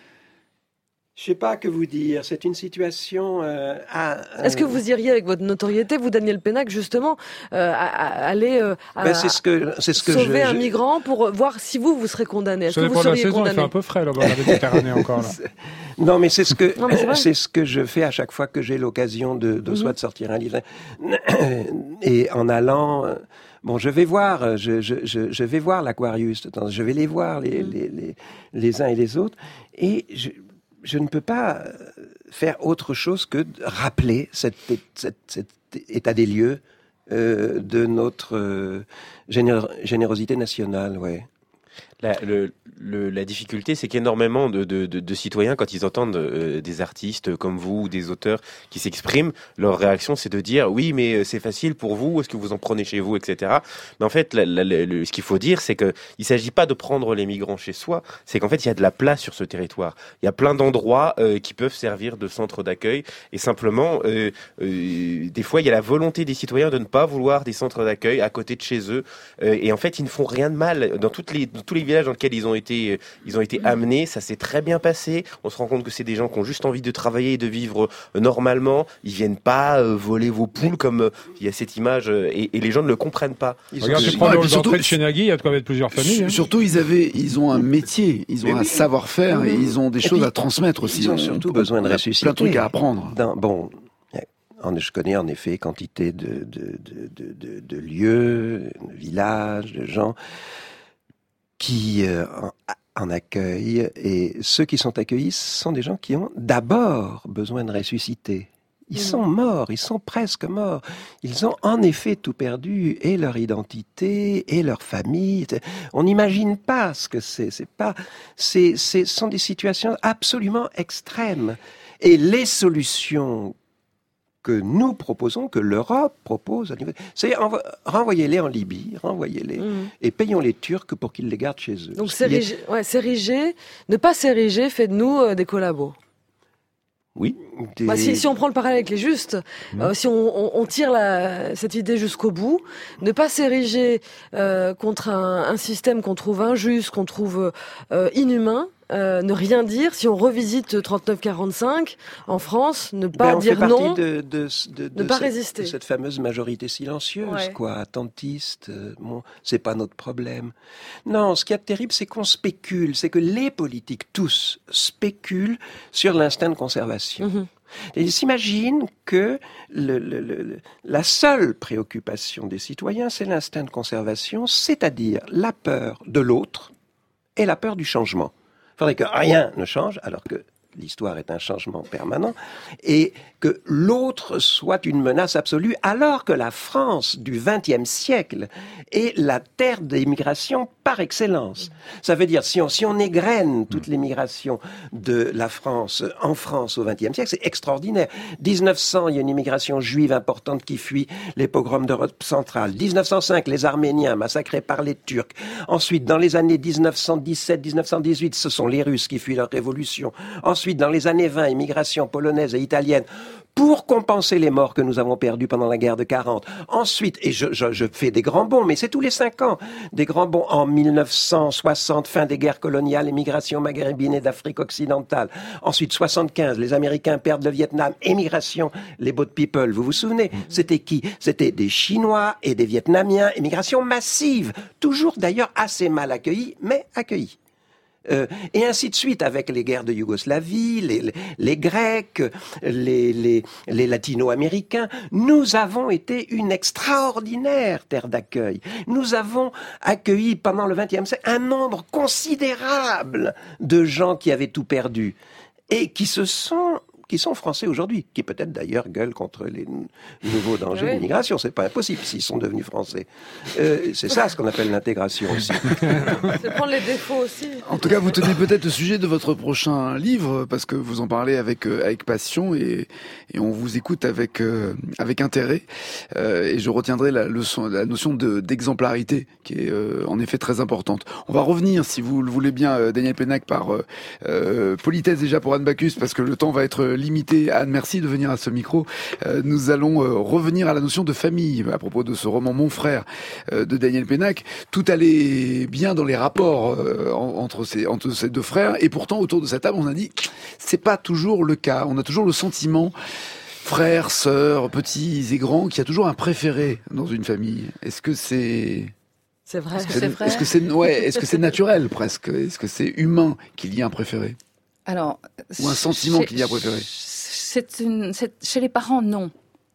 Je sais pas que vous dire. C'est une situation. Euh, à, euh... Est-ce que vous iriez avec votre notoriété, vous Daniel Pénac, justement, euh, à, à aller euh, à, ben c'est ce que, c'est ce que sauver je, un je... migrant pour voir si vous vous serez condamné? Est-ce ça que vous seriez seriez saison, condamné? Il fait un peu frais là-bas, la Méditerranée encore là. Non, mais c'est ce que non, c'est, c'est ce que je fais à chaque fois que j'ai l'occasion de, de mm-hmm. soit de sortir un livre et en allant. Bon, je vais voir, je, je, je, je vais voir l'Aquarius. Je vais les voir les, mm. les, les, les uns et les autres, et je, je ne peux pas faire autre chose que de rappeler cet, cet, cet état des lieux euh, de notre euh, génér- générosité nationale, ouais. La, le, le, la difficulté, c'est qu'énormément de, de, de, de citoyens, quand ils entendent euh, des artistes comme vous ou des auteurs qui s'expriment, leur réaction, c'est de dire « oui, mais c'est facile pour vous, est-ce que vous en prenez chez vous, et cetera » Mais en fait, la, la, la, le, ce qu'il faut dire, c'est qu'il ne s'agit pas de prendre les migrants chez soi, c'est qu'en fait, il y a de la place sur ce territoire. Il y a plein d'endroits euh, qui peuvent servir de centre d'accueil, et simplement, euh, euh, des fois, il y a la volonté des citoyens de ne pas vouloir des centres d'accueil à côté de chez eux, euh, et en fait, ils ne font rien de mal. Dans toutes les, dans tous les villages dans lesquels ils ont été, ils ont été amenés, ça s'est très bien passé. On se rend compte que c'est des gens qui ont juste envie de travailler et de vivre normalement. Ils viennent pas euh, voler vos poules comme euh, il y a cette image euh, et, et les gens ne le comprennent pas. Ils Regarde, tu prends l'entrée de chez Nagui, il y a de quoi mettre plusieurs familles. Hein. Surtout, ils avaient, ils ont un métier, ils ont Mais un oui. savoir-faire oui. et ils ont des et choses puis, à transmettre aussi. Ils ont surtout besoin de ressusciter. Plein de trucs à apprendre. Dans, bon. Je connais en effet quantité de, de, de, de, de, de lieux, de villages, de gens qui euh, en, en accueillent, et ceux qui sont accueillis sont des gens qui ont d'abord besoin de ressusciter. Ils mmh. sont morts, ils sont presque morts. Ils ont en effet tout perdu, et leur identité, et leur famille. On n'imagine pas ce que c'est. C'est pas, c'est, c'est, ce sont des situations absolument extrêmes. Et les solutions que nous proposons, que l'Europe propose, c'est envo- renvoyez-les en Libye, renvoyez-les, mmh. et payons les Turcs pour qu'ils les gardent chez eux. Donc s'ériger, est... ouais, s'ériger, ne pas s'ériger, fait de nous euh, des collabos. Oui. Des... Bah, si, si on prend le parallèle avec les justes, mmh. euh, si on, on, on tire la, cette idée jusqu'au bout, ne pas s'ériger euh, contre un, un système qu'on trouve injuste, qu'on trouve euh, inhumain, Euh, ne rien dire, si on revisite trente-neuf quarante-cinq en France, ne pas ben, on dire fait non, de, de, de, ne de pas cette, résister. De cette fameuse majorité silencieuse, ouais. quoi, attentiste, euh, bon, c'est pas notre problème. Non, ce qui est terrible, c'est qu'on spécule, c'est que les politiques, tous, spéculent sur l'instinct de conservation. Mm-hmm. Et ils s'imaginent que le, le, le, la seule préoccupation des citoyens, c'est l'instinct de conservation, c'est-à-dire la peur de l'autre et la peur du changement. Il faudrait que rien ne change, alors que l'histoire est un changement permanent, et que l'autre soit une menace absolue, alors que la France du vingtième siècle est la terre des migrations par excellence. Ça veut dire, si on, si on égrène toutes les migrations de la France en France au vingtième siècle, c'est extraordinaire. dix-neuf cents, il y a une immigration juive importante qui fuit les pogroms d'Europe centrale. dix-neuf cent cinq, les Arméniens massacrés par les Turcs. Ensuite, dans les années dix-neuf cent dix-sept, dix-neuf cent dix-huit, ce sont les Russes qui fuient leur révolution. Ensuite, dans les années vingt, immigration polonaise et italienne, pour compenser les morts que nous avons perdus pendant la guerre de quarante. Ensuite, et je, je, je fais des grands bonds, mais c'est tous les cinq ans, des grands bonds en mille neuf cent soixante, fin des guerres coloniales, émigration maghrébine et d'Afrique occidentale. Ensuite, soixante-quinze, les Américains perdent le Vietnam, émigration, les boat people, vous vous souvenez? C'était qui? C'était des Chinois et des Vietnamiens, émigration massive, toujours d'ailleurs assez mal accueillie, mais accueillie. Euh, et ainsi de suite avec les guerres de Yougoslavie, les, les, les Grecs, les, les, les Latino-Américains. Nous avons été une extraordinaire terre d'accueil. Nous avons accueilli pendant le vingtième siècle un nombre considérable de gens qui avaient tout perdu et qui se sont qui sont français aujourd'hui, qui peut-être d'ailleurs gueulent contre les n- nouveaux dangers oui. de l'immigration. C'est pas impossible s'ils sont devenus français. Euh, c'est ça ce qu'on appelle l'intégration aussi. C'est prendre les défauts aussi. En tout cas, vous tenez peut-être le sujet de votre prochain livre, parce que vous en parlez avec euh, avec passion et, et on vous écoute avec euh, avec intérêt. Euh, et je retiendrai la leçon, la notion de d'exemplarité, qui est euh, en effet très importante. On va revenir, si vous le voulez bien, euh, Daniel Pénac, par euh, euh, politesse déjà pour Anne Bacchus, parce que le temps va être limité. Anne, merci de venir à ce micro. Euh, nous allons euh, revenir à la notion de famille à propos de ce roman Mon frère euh, de Daniel Pénac. Tout allait bien dans les rapports euh, entre, ces, entre ces deux frères, et pourtant autour de cette table, on a dit c'est pas toujours le cas. On a toujours le sentiment, frères, sœurs, petits et grands, qu'il y a toujours un préféré dans une famille. Est-ce que c'est C'est vrai. Est-ce que c'est vrai Est-ce que c'est ouais, est-ce que c'est naturel presque? Est-ce que c'est humain qu'il y ait un préféré? Alors, Ou un sentiment chez- qu'il y a préféré? C'est une, c'est- chez les parents, non.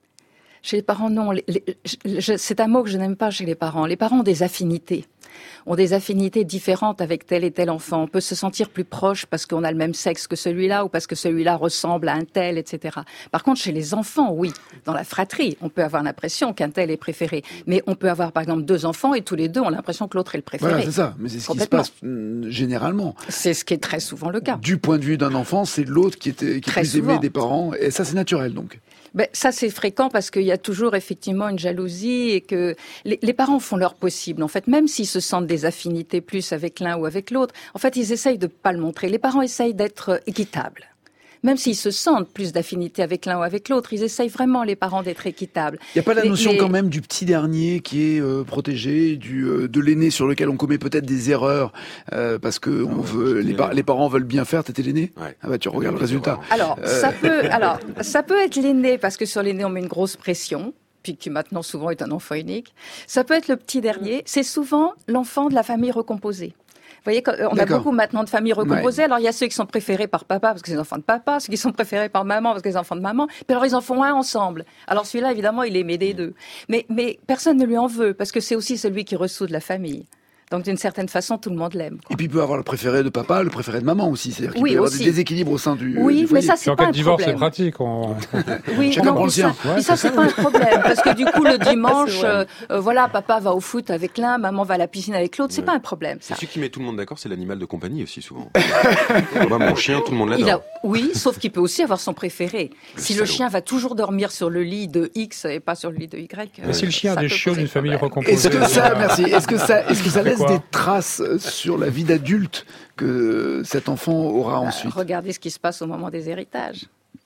Chez les parents, non. Les- les- je- c'est un mot que je n'aime pas chez les parents. Les parents ont des affinités. Ont des affinités différentes avec tel et tel enfant. On peut se sentir plus proche parce qu'on a le même sexe que celui-là ou parce que celui-là ressemble à un tel, et cetera. Par contre, chez les enfants, oui. Dans la fratrie, on peut avoir l'impression qu'un tel est préféré. Mais on peut avoir, par exemple, deux enfants et tous les deux ont l'impression que l'autre est le préféré. Voilà, c'est ça. Mais c'est ce qui se Complètement. passe mm, généralement. C'est ce qui est très souvent le cas. Du point de vue d'un enfant, c'est l'autre qui est, qui est Très plus aimé souvent. des parents. Et ça, c'est naturel, donc. Ben, ça, c'est fréquent parce qu'il y a toujours effectivement une jalousie et que les, les parents font leur possible. En fait, même s'ils se sentent des affinités plus avec l'un ou avec l'autre, en fait, ils essayent de pas le montrer. Les parents essayent d'être équitables. Même s'ils se sentent plus d'affinité avec l'un ou avec l'autre, ils essayent vraiment, les parents, d'être équitables. Il n'y a pas la Les- notion les- quand même du petit dernier qui est euh, protégé, du euh, de l'aîné sur lequel on commet peut-être des erreurs euh, parce que on ouais, veut, j'étais les, par- l'aîné. les parents veulent bien faire. T'étais l'aîné? Ouais. Ah bah tu regardes le Des résultat. erreurs. Alors, Euh. ça peut, alors, ça peut être l'aîné, parce que sur l'aîné, on met une grosse pression, puis qui maintenant souvent est un enfant unique. Ça peut être le petit dernier. C'est souvent l'enfant de la famille recomposée. Vous voyez, quand- on a D'accord. beaucoup maintenant de familles recomposées. Alors, il y a ceux qui sont préférés par papa parce que c'est les enfants de papa, ceux qui sont préférés par maman parce que c'est les enfants de maman. Puis alors, ils en font un ensemble. Alors, celui-là, évidemment, il est aimé des deux. Mais, mais personne ne lui en veut parce que c'est aussi celui qui ressoude la famille. Donc, d'une certaine façon, tout le monde l'aime. quoi. Et puis il peut avoir le préféré de papa, le préféré de maman aussi. C'est-à-dire qu'il Oui, peut y avoir aussi. des déséquilibres au sein du, Oui, du mais foyer. ça, c'est En pas cas un de divorce, c'est problème. pratique. On... Oui, Chacun non, prend le mais sien. ça, mais ça, c'est pas un problème, parce que du coup, le dimanche, C'est vrai. euh, euh, voilà, papa va au foot avec l'un, maman va à la piscine avec l'autre, c'est Ouais. pas un problème, ça. C'est celui qui met tout le monde d'accord, c'est l'animal de compagnie aussi souvent. Moi, mon chien, tout le monde Il l'adore. a, oui, sauf qu'il peut aussi avoir son préféré. Le Si le salaud. chien va toujours dormir sur le lit de X et pas sur le lit de Y. Mais si le chien a ça des peut chiots poser d'une famille problème. recomposée. Est-ce que ça, merci, est-ce que ça, est-ce que ça fait laisse quoi des traces euh, sur la vie d'adulte que cet enfant aura Bah, ensuite? regardez ce qui se passe au moment des héritages.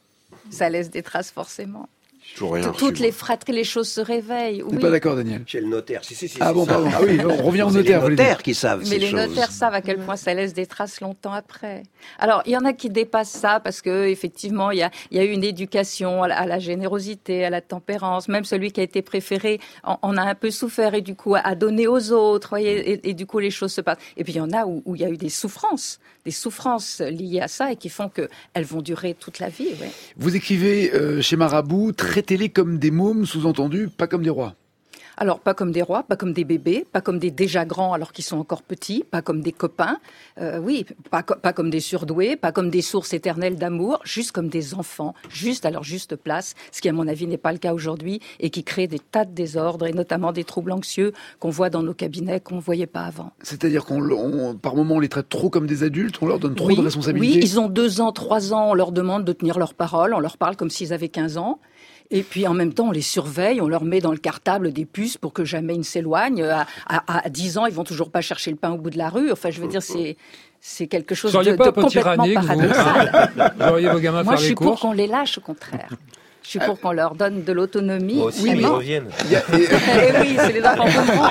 Ça laisse des traces forcément. J'ai toujours rien Tout- reçu, Toutes moi. les fratries, les choses se réveillent. Vous n'êtes Oui. pas d'accord, Daniel? Chez le notaire, si, si, si. Ah si, bon, ça. pardon. Ah oui, on revient au C'est notaire. les vous voulez dire. notaires qui savent Mais ces les choses. notaires savent à quel point ça laisse des traces longtemps après. Alors, il y en a qui dépassent ça parce que effectivement, il y a, il y a eu une éducation à la, à la générosité, à la tempérance. Même celui qui a été préféré en, en a un peu souffert et du coup a, a donné aux autres. Voyez, et, et du coup, les choses se passent. Et puis il y en a où, où il y a eu des souffrances, des souffrances liées à ça et qui font que elles vont durer toute la vie. Ouais. Vous écrivez euh, chez Marabout, traitez-les comme des mômes, sous-entendu, pas comme des rois. Alors, pas comme des rois, pas comme des bébés, pas comme des déjà grands alors qu'ils sont encore petits, pas comme des copains, euh, oui, pas, co- pas comme des surdoués, pas comme des sources éternelles d'amour, juste comme des enfants, juste à leur juste place, ce qui à mon avis n'est pas le cas aujourd'hui et qui crée des tas de désordres et notamment des troubles anxieux qu'on voit dans nos cabinets qu'on ne voyait pas avant. C'est-à-dire qu'on, on- par moment, on les traite trop comme des adultes, on leur donne trop oui, de responsabilités. Oui, ils ont deux ans, trois ans, on leur demande de tenir leur parole, on leur parle comme s'ils avaient quinze ans. Et puis en même temps, on les surveille, on leur met dans le cartable des puces pour que jamais ils ne s'éloignent. À, à, à dix ans, ils vont toujours pas chercher le pain au bout de la rue. Enfin, je veux dire, c'est c'est quelque chose Vous de, seriez de pas un peu complètement tyrannique, vous paradoxal. Vous auriez vos gamins Moi, faire je les suis pour courses. qu'on les lâche, au contraire. Je suis pour qu'on leur donne de l'autonomie. Moi aussi, Oui, mais ils mais- reviennent. Il y a, et- Eh oui, c'est les enfants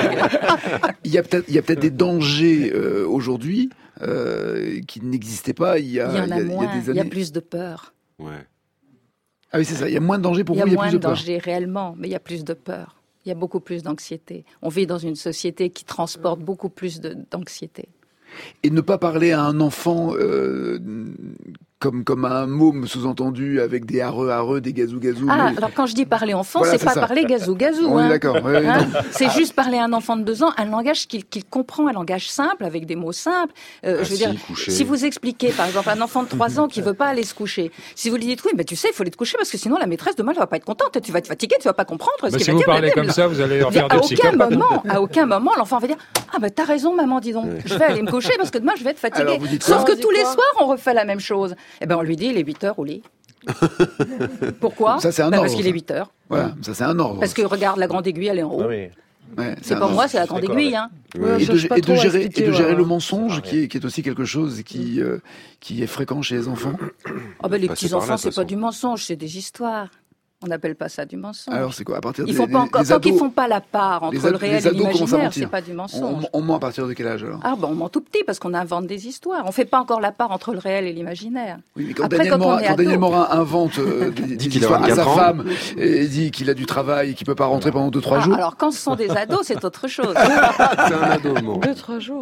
de il y a peut-être, il y a peut-être des dangers euh, aujourd'hui euh, qui n'existaient pas il y a, Il y en a il y a- il y a moins, des il y a années. plus de peur. Ouais. Ah oui, c'est ça. Il y a moins de dangers pour Il y a vous, il y a moins plus de de peur. danger réellement, mais il y a plus de peur. Il y a beaucoup plus d'anxiété. On vit dans une société qui transporte beaucoup plus de- d'anxiété. Et ne pas parler à un enfant euh, comme, comme à un môme, sous-entendu, avec des hareux hareux, des gazou gazou. Ah, mais- alors quand je dis parler enfant, Voilà, c'est c'est pas ça. parler gazou gazou. On hein. est d'accord. ouais, ouais, Hein non. C'est juste parler à un enfant de deux ans, un langage qu'il qu'il comprend, un langage simple, avec des mots simples. Euh, je veux Assis, dire, couché. si vous expliquez, par exemple, un enfant de trois ans qui veut pas aller se coucher, si vous lui dites oui, ben tu sais, il faut aller te coucher parce que sinon la maîtresse demain elle va pas être contente, tu vas te fatiguer, tu vas pas comprendre. ce Bah, qu'il si va vous dire, parlez blablabla. comme ça, vous allez leur Mais faire à des aucun psychopathes. moment, à aucun moment, l'enfant va dire ah ben t'as raison maman, dis donc, je vais aller me coucher parce que demain je vais être fatiguée. Alors, vous dites Sauf quoi que On tous dit les quoi soirs on refait la même chose. Eh ben on lui dit il est huit heures au lit. Pourquoi Ça, c'est un Ben, ordre, Parce qu'il ça. est huit heures. Voilà, ça c'est un ordre. Parce que regarde, la grande aiguille, elle est en haut. Ah oui. Ouais, c'est pas moi, c'est la grande aiguille. Hein. Ouais, et, de, et, de gérer, et de gérer ouais. le mensonge, qui est, qui est aussi quelque chose qui, euh, qui est fréquent chez les enfants. Oh ben, les bah, petits-enfants, c'est pas du mensonge, c'est des histoires. On n'appelle pas ça du mensonge. Alors c'est quoi à partir Ils font des, pas encore, des tant ados, qu'ils font pas la part entre les ad, le réel les et ados l'imaginaire, c'est pas du mensonge. On, on ment à partir de quel âge alors? Ah bon, on ment tout petit parce qu'on invente des histoires. On fait pas encore la part entre le réel et l'imaginaire. Oui, mais quand Après, Daniel, quand Morin, quand Daniel Morin invente euh, des, des histoires à sa ans. femme et dit qu'il a du travail et qu'il peut pas rentrer pendant deux trois ah, jours. Alors quand ce sont des ados, c'est autre chose. C'est un ado, bon. deux trois jours.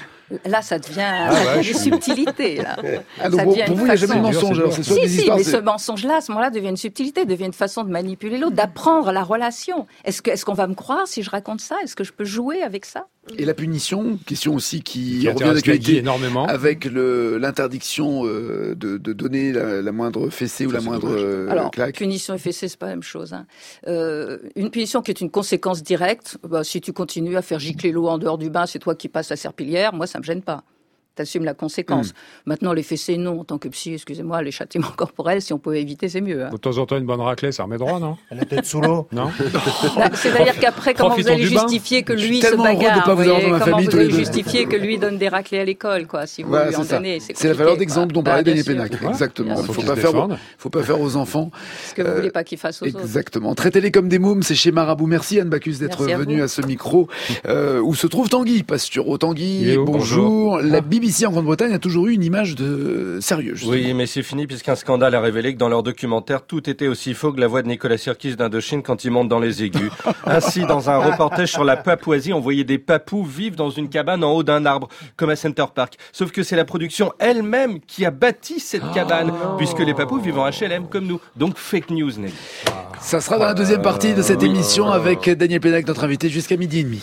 Là, ça devient, ah, ça devient ouais, des subtilités. Là. Ah, donc, ça devient pour vous, il n'y a jamais de mensonge. Alors, c'est si, des si, histoires, mais c'est... ce mensonge-là, à ce moment-là, devient une subtilité, devient une façon de manipuler l'autre, d'apprendre la relation. Est-ce que, est-ce qu'on va me croire si je raconte ça? Est-ce que je peux jouer avec ça? Et la punition, question aussi qui, qui revient d'actualité énormément, avec le, l'interdiction euh, de, de donner la, la moindre fessée ou ça, la moindre euh, Alors, claque. Punition et fessée, c'est pas la même chose. Hein. Euh, une punition qui est une conséquence directe, bah, si tu continues à faire gicler l'eau en dehors du bain, c'est toi qui passes la serpillière, moi ça me gêne pas. T'assumes la conséquence. Mmh. Maintenant, les fessées, non. En tant que psy, excusez-moi, les châtiments corporels, si on pouvait éviter, c'est mieux. Hein. De temps en temps, une bonne raclée, ça remet droit, non? La tête sous l'eau. Non. C'est-à-dire qu'après, comment vous allez justifier que lui se bagarre? Vous voyez, comment famille, vous allez justifier que lui donne des raclées à l'école, quoi, si vous voilà, lui en donnez? C'est, c'est la valeur d'exemple dont parlait Daniel Pénac. Ouais, exactement. Il faut pas faire, faut pas faire aux enfants. Ce que vous voulez pas qu'ils fassent aux autres. Exactement. Traitez-les comme des mômes, c'est chez Marabout. Merci Anne Bacchus d'être venue à ce micro, où se trouve Tanguy Pastureau. Tanguy, bonjour. La B B C en Grande-Bretagne toujours eu une image de sérieux. Justement. Oui, mais c'est fini puisqu'un scandale a révélé que dans leur documentaire, tout était aussi faux que la voix de Nicolas Sirkis d'Indochine quand il monte dans les aigus. Ainsi, dans un reportage sur la Papouasie, on voyait des papous vivre dans une cabane en haut d'un arbre, comme à Center Park. Sauf que c'est la production elle-même qui a bâti cette cabane, oh puisque les papous vivent en H L M comme nous. Donc fake news, Nelly. Ça sera dans la deuxième partie de cette euh, émission oui. avec Daniel Pénac, notre invité, jusqu'à midi et demi.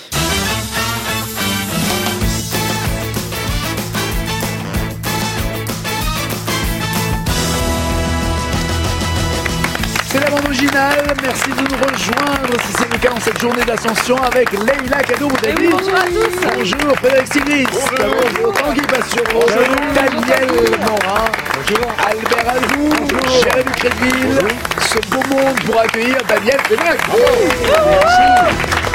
C'est la bande originale, merci de nous rejoindre si c'est le cas en cette journée d'ascension avec Leïla Kadour. Oui, bonjour à tous. Bonjour Frédéric Sigris. Bonjour, bonjour Tanguy Pastureau. Bonjour Daniel Morin. Bonjour Albert Alvou. Bonjour Jérémy Crédville. Ce beau monde pour accueillir Daniel Pénac. Merci.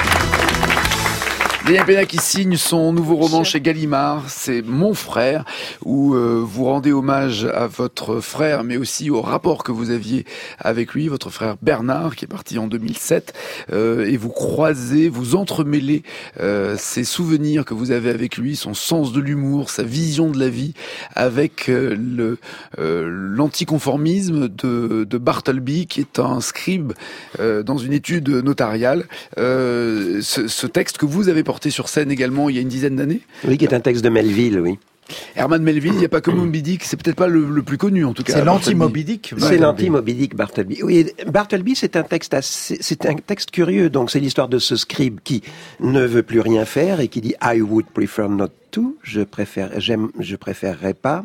Daniel Pénac qui signe son nouveau roman chez Gallimard, c'est Mon frère, où euh, vous rendez hommage à votre frère, mais aussi au rapport que vous aviez avec lui, votre frère Bernard, qui est parti en deux mille sept, euh, et vous croisez, vous entremêlez euh, ces souvenirs que vous avez avec lui, son sens de l'humour, sa vision de la vie, avec euh, le euh, l'anticonformisme de, de Bartleby, qui est un scribe euh, dans une étude notariale. Euh, ce, ce texte que vous avez porté sur scène également il y a une dizaine d'années. Oui, qui est un texte de Melville, oui. Herman Melville, il n'y a pas que Moby Dick, c'est peut-être pas le, le plus connu en tout cas. C'est l'anti-Moby Dick. C'est l'anti-Moby Dick, Bartleby. Oui, Bartleby, c'est un texte assez, c'est un texte curieux. Donc, c'est l'histoire de ce scribe qui ne veut plus rien faire et qui dit I would prefer not to. Je préfère, j'aime, je préférerais pas.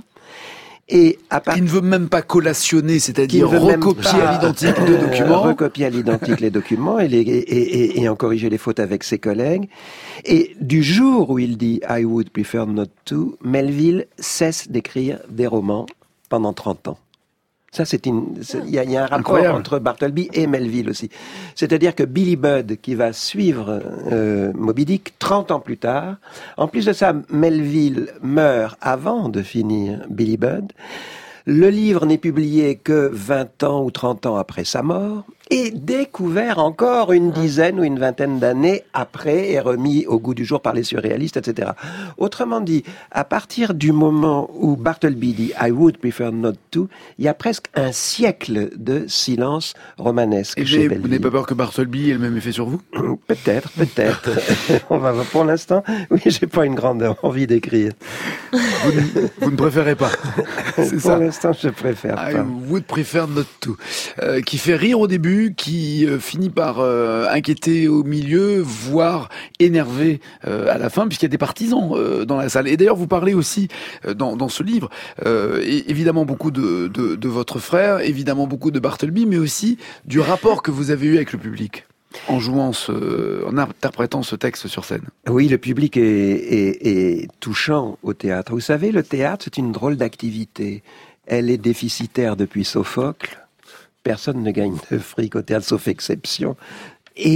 Et à part... Qui ne veut même pas collationner, c'est-à-dire recopier à l'identique les documents. Recopier à l'identique les documents et, les, et, et, et en corriger les fautes avec ses collègues. Et du jour où il dit « I would prefer not to », Melville cesse d'écrire des romans pendant trente ans. Ça, c'est une, il y a, y a un rapport Incroyable. entre Bartleby et Melville aussi. C'est-à-dire que Billy Budd, qui va suivre euh, Moby Dick trente ans plus tard, en plus de ça, Melville meurt avant de finir Billy Budd. Le livre n'est publié que vingt ans ou trente ans après sa mort, et découvert encore une dizaine ou une vingtaine d'années après et remis au goût du jour par les surréalistes, et cetera. Autrement dit, à partir du moment où Bartleby dit « I would prefer not to », il y a presque un siècle de silence romanesque et chez Belleville. Vous n'avez pas peur que Bartleby ait le même effet sur vous? Peut-être, peut-être. On va, pour l'instant, oui, j'ai pas une grande envie d'écrire. Vous ne, vous ne préférez pas? C'est pour ça. l'instant, je préfère pas. I would prefer not to. Euh, qui fait rire au début, qui euh, finit par euh, inquiéter au milieu, voire énerver euh, à la fin, puisqu'il y a des partisans euh, dans la salle. Et d'ailleurs, vous parlez aussi euh, dans, dans ce livre, euh, et, évidemment beaucoup de, de, de votre frère, évidemment beaucoup de Bartleby, mais aussi du rapport que vous avez eu avec le public en jouant, ce, en interprétant ce texte sur scène. Oui, le public est, est, est touchant au théâtre. Vous savez, le théâtre, c'est une drôle d'activité. Elle est déficitaire depuis Sophocle. Personne ne gagne de fric au théâtre, sauf exception. Et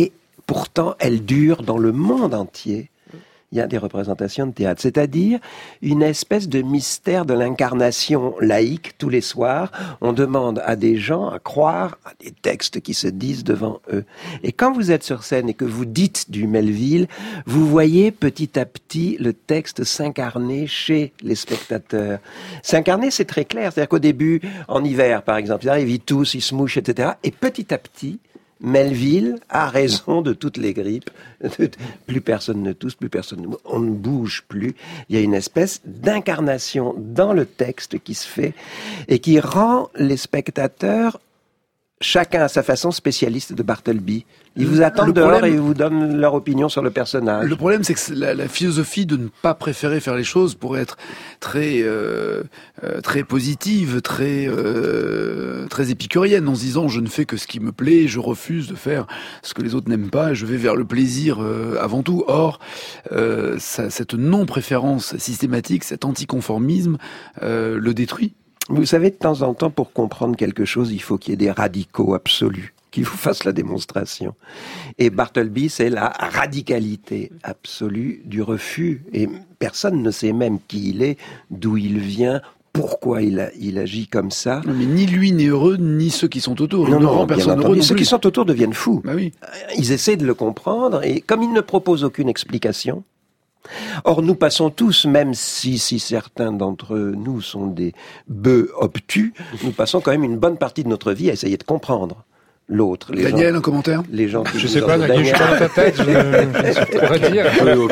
pourtant elle dure dans le monde entier. Il y a des représentations de théâtre, c'est-à-dire une espèce de mystère de l'incarnation laïque tous les soirs. On demande à des gens à croire à des textes qui se disent devant eux. Et quand vous êtes sur scène et que vous dites du Melville, vous voyez petit à petit le texte s'incarner chez les spectateurs. S'incarner, c'est très clair. C'est-à-dire qu'au début, en hiver par exemple, ils vit tous, ils se mouchent, et cetera. Et petit à petit, Melville a raison de toutes les grippes. Plus personne ne tousse, plus personne ne... On ne bouge plus. Il y a une espèce d'incarnation dans le texte qui se fait et qui rend les spectateurs, chacun à sa façon, spécialiste de Bartleby. Ils vous attendent le dehors problème, et ils vous donnent leur opinion sur le personnage. Le problème, c'est que la, la philosophie de ne pas préférer faire les choses pourrait être très euh, euh, très positive, très euh, très épicurienne, en se disant je ne fais que ce qui me plaît, je refuse de faire ce que les autres n'aiment pas, je vais vers le plaisir euh, avant tout. Or, euh, ça, cette non-préférence systématique, cet anticonformisme euh, le détruit. Vous savez, de temps en temps, pour comprendre quelque chose, il faut qu'il y ait des radicaux absolus qui vous fassent la démonstration. Et Bartleby, c'est la radicalité absolue du refus. Et personne ne sait même qui il est, d'où il vient, pourquoi il, a, il agit comme ça. Non, mais ni lui n'est heureux, ni ceux qui sont autour. Non, il ne non, rend personne heureux. Ceux qui sont autour deviennent fous. Bah oui. Ils essaient de le comprendre, et comme il ne propose aucune explication, or, nous passons tous, même si, si certains d'entre nous sont des bœufs obtus, nous passons quand même une bonne partie de notre vie à essayer de comprendre l'autre. Les Daniel, gens, un commentaire? Les gens qui Je sais pas, Nagui, je parle à ta tête, je, je pourrais dire.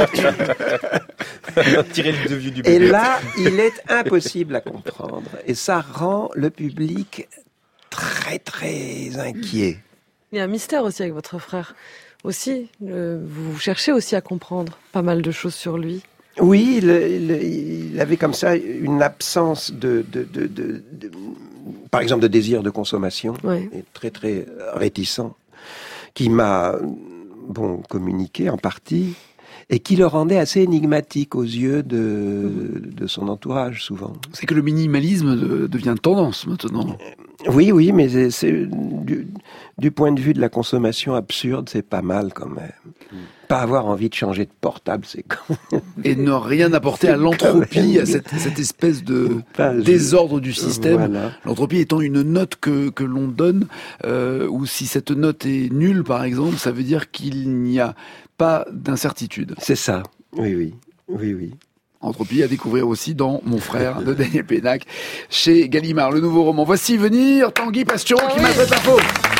Tirer le vieux du Et là, il est impossible à comprendre. Et ça rend le public très, très inquiet. Il y a un mystère aussi avec votre frère. Aussi, euh, vous cherchez aussi à comprendre pas mal de choses sur lui. Oui, il, il, il avait comme ça une absence de, de, de, de, de par exemple, de désir de consommation, ouais. Et très très réticent, qui m'a bon communiqué en partie et qui le rendait assez énigmatique aux yeux de, de son entourage souvent. C'est que le minimalisme de, devient tendance maintenant. Oui, oui, mais c'est, c'est du, du point de vue de la consommation absurde, c'est pas mal quand même. Mmh. Pas avoir envie de changer de portable, c'est quand même... Et ne rien apporter à l'entropie, à cette, cette espèce de pas désordre du système. Voilà. L'entropie étant une note que, que l'on donne, euh, ou si cette note est nulle, par exemple, ça veut dire qu'il n'y a pas d'incertitude. C'est ça, oui, oui, oui, oui. Entropie à découvrir aussi dans Mon frère de Daniel Pénac chez Gallimard, le nouveau roman. Voici venir Tanguy Pasturon qui m'a fait l'info.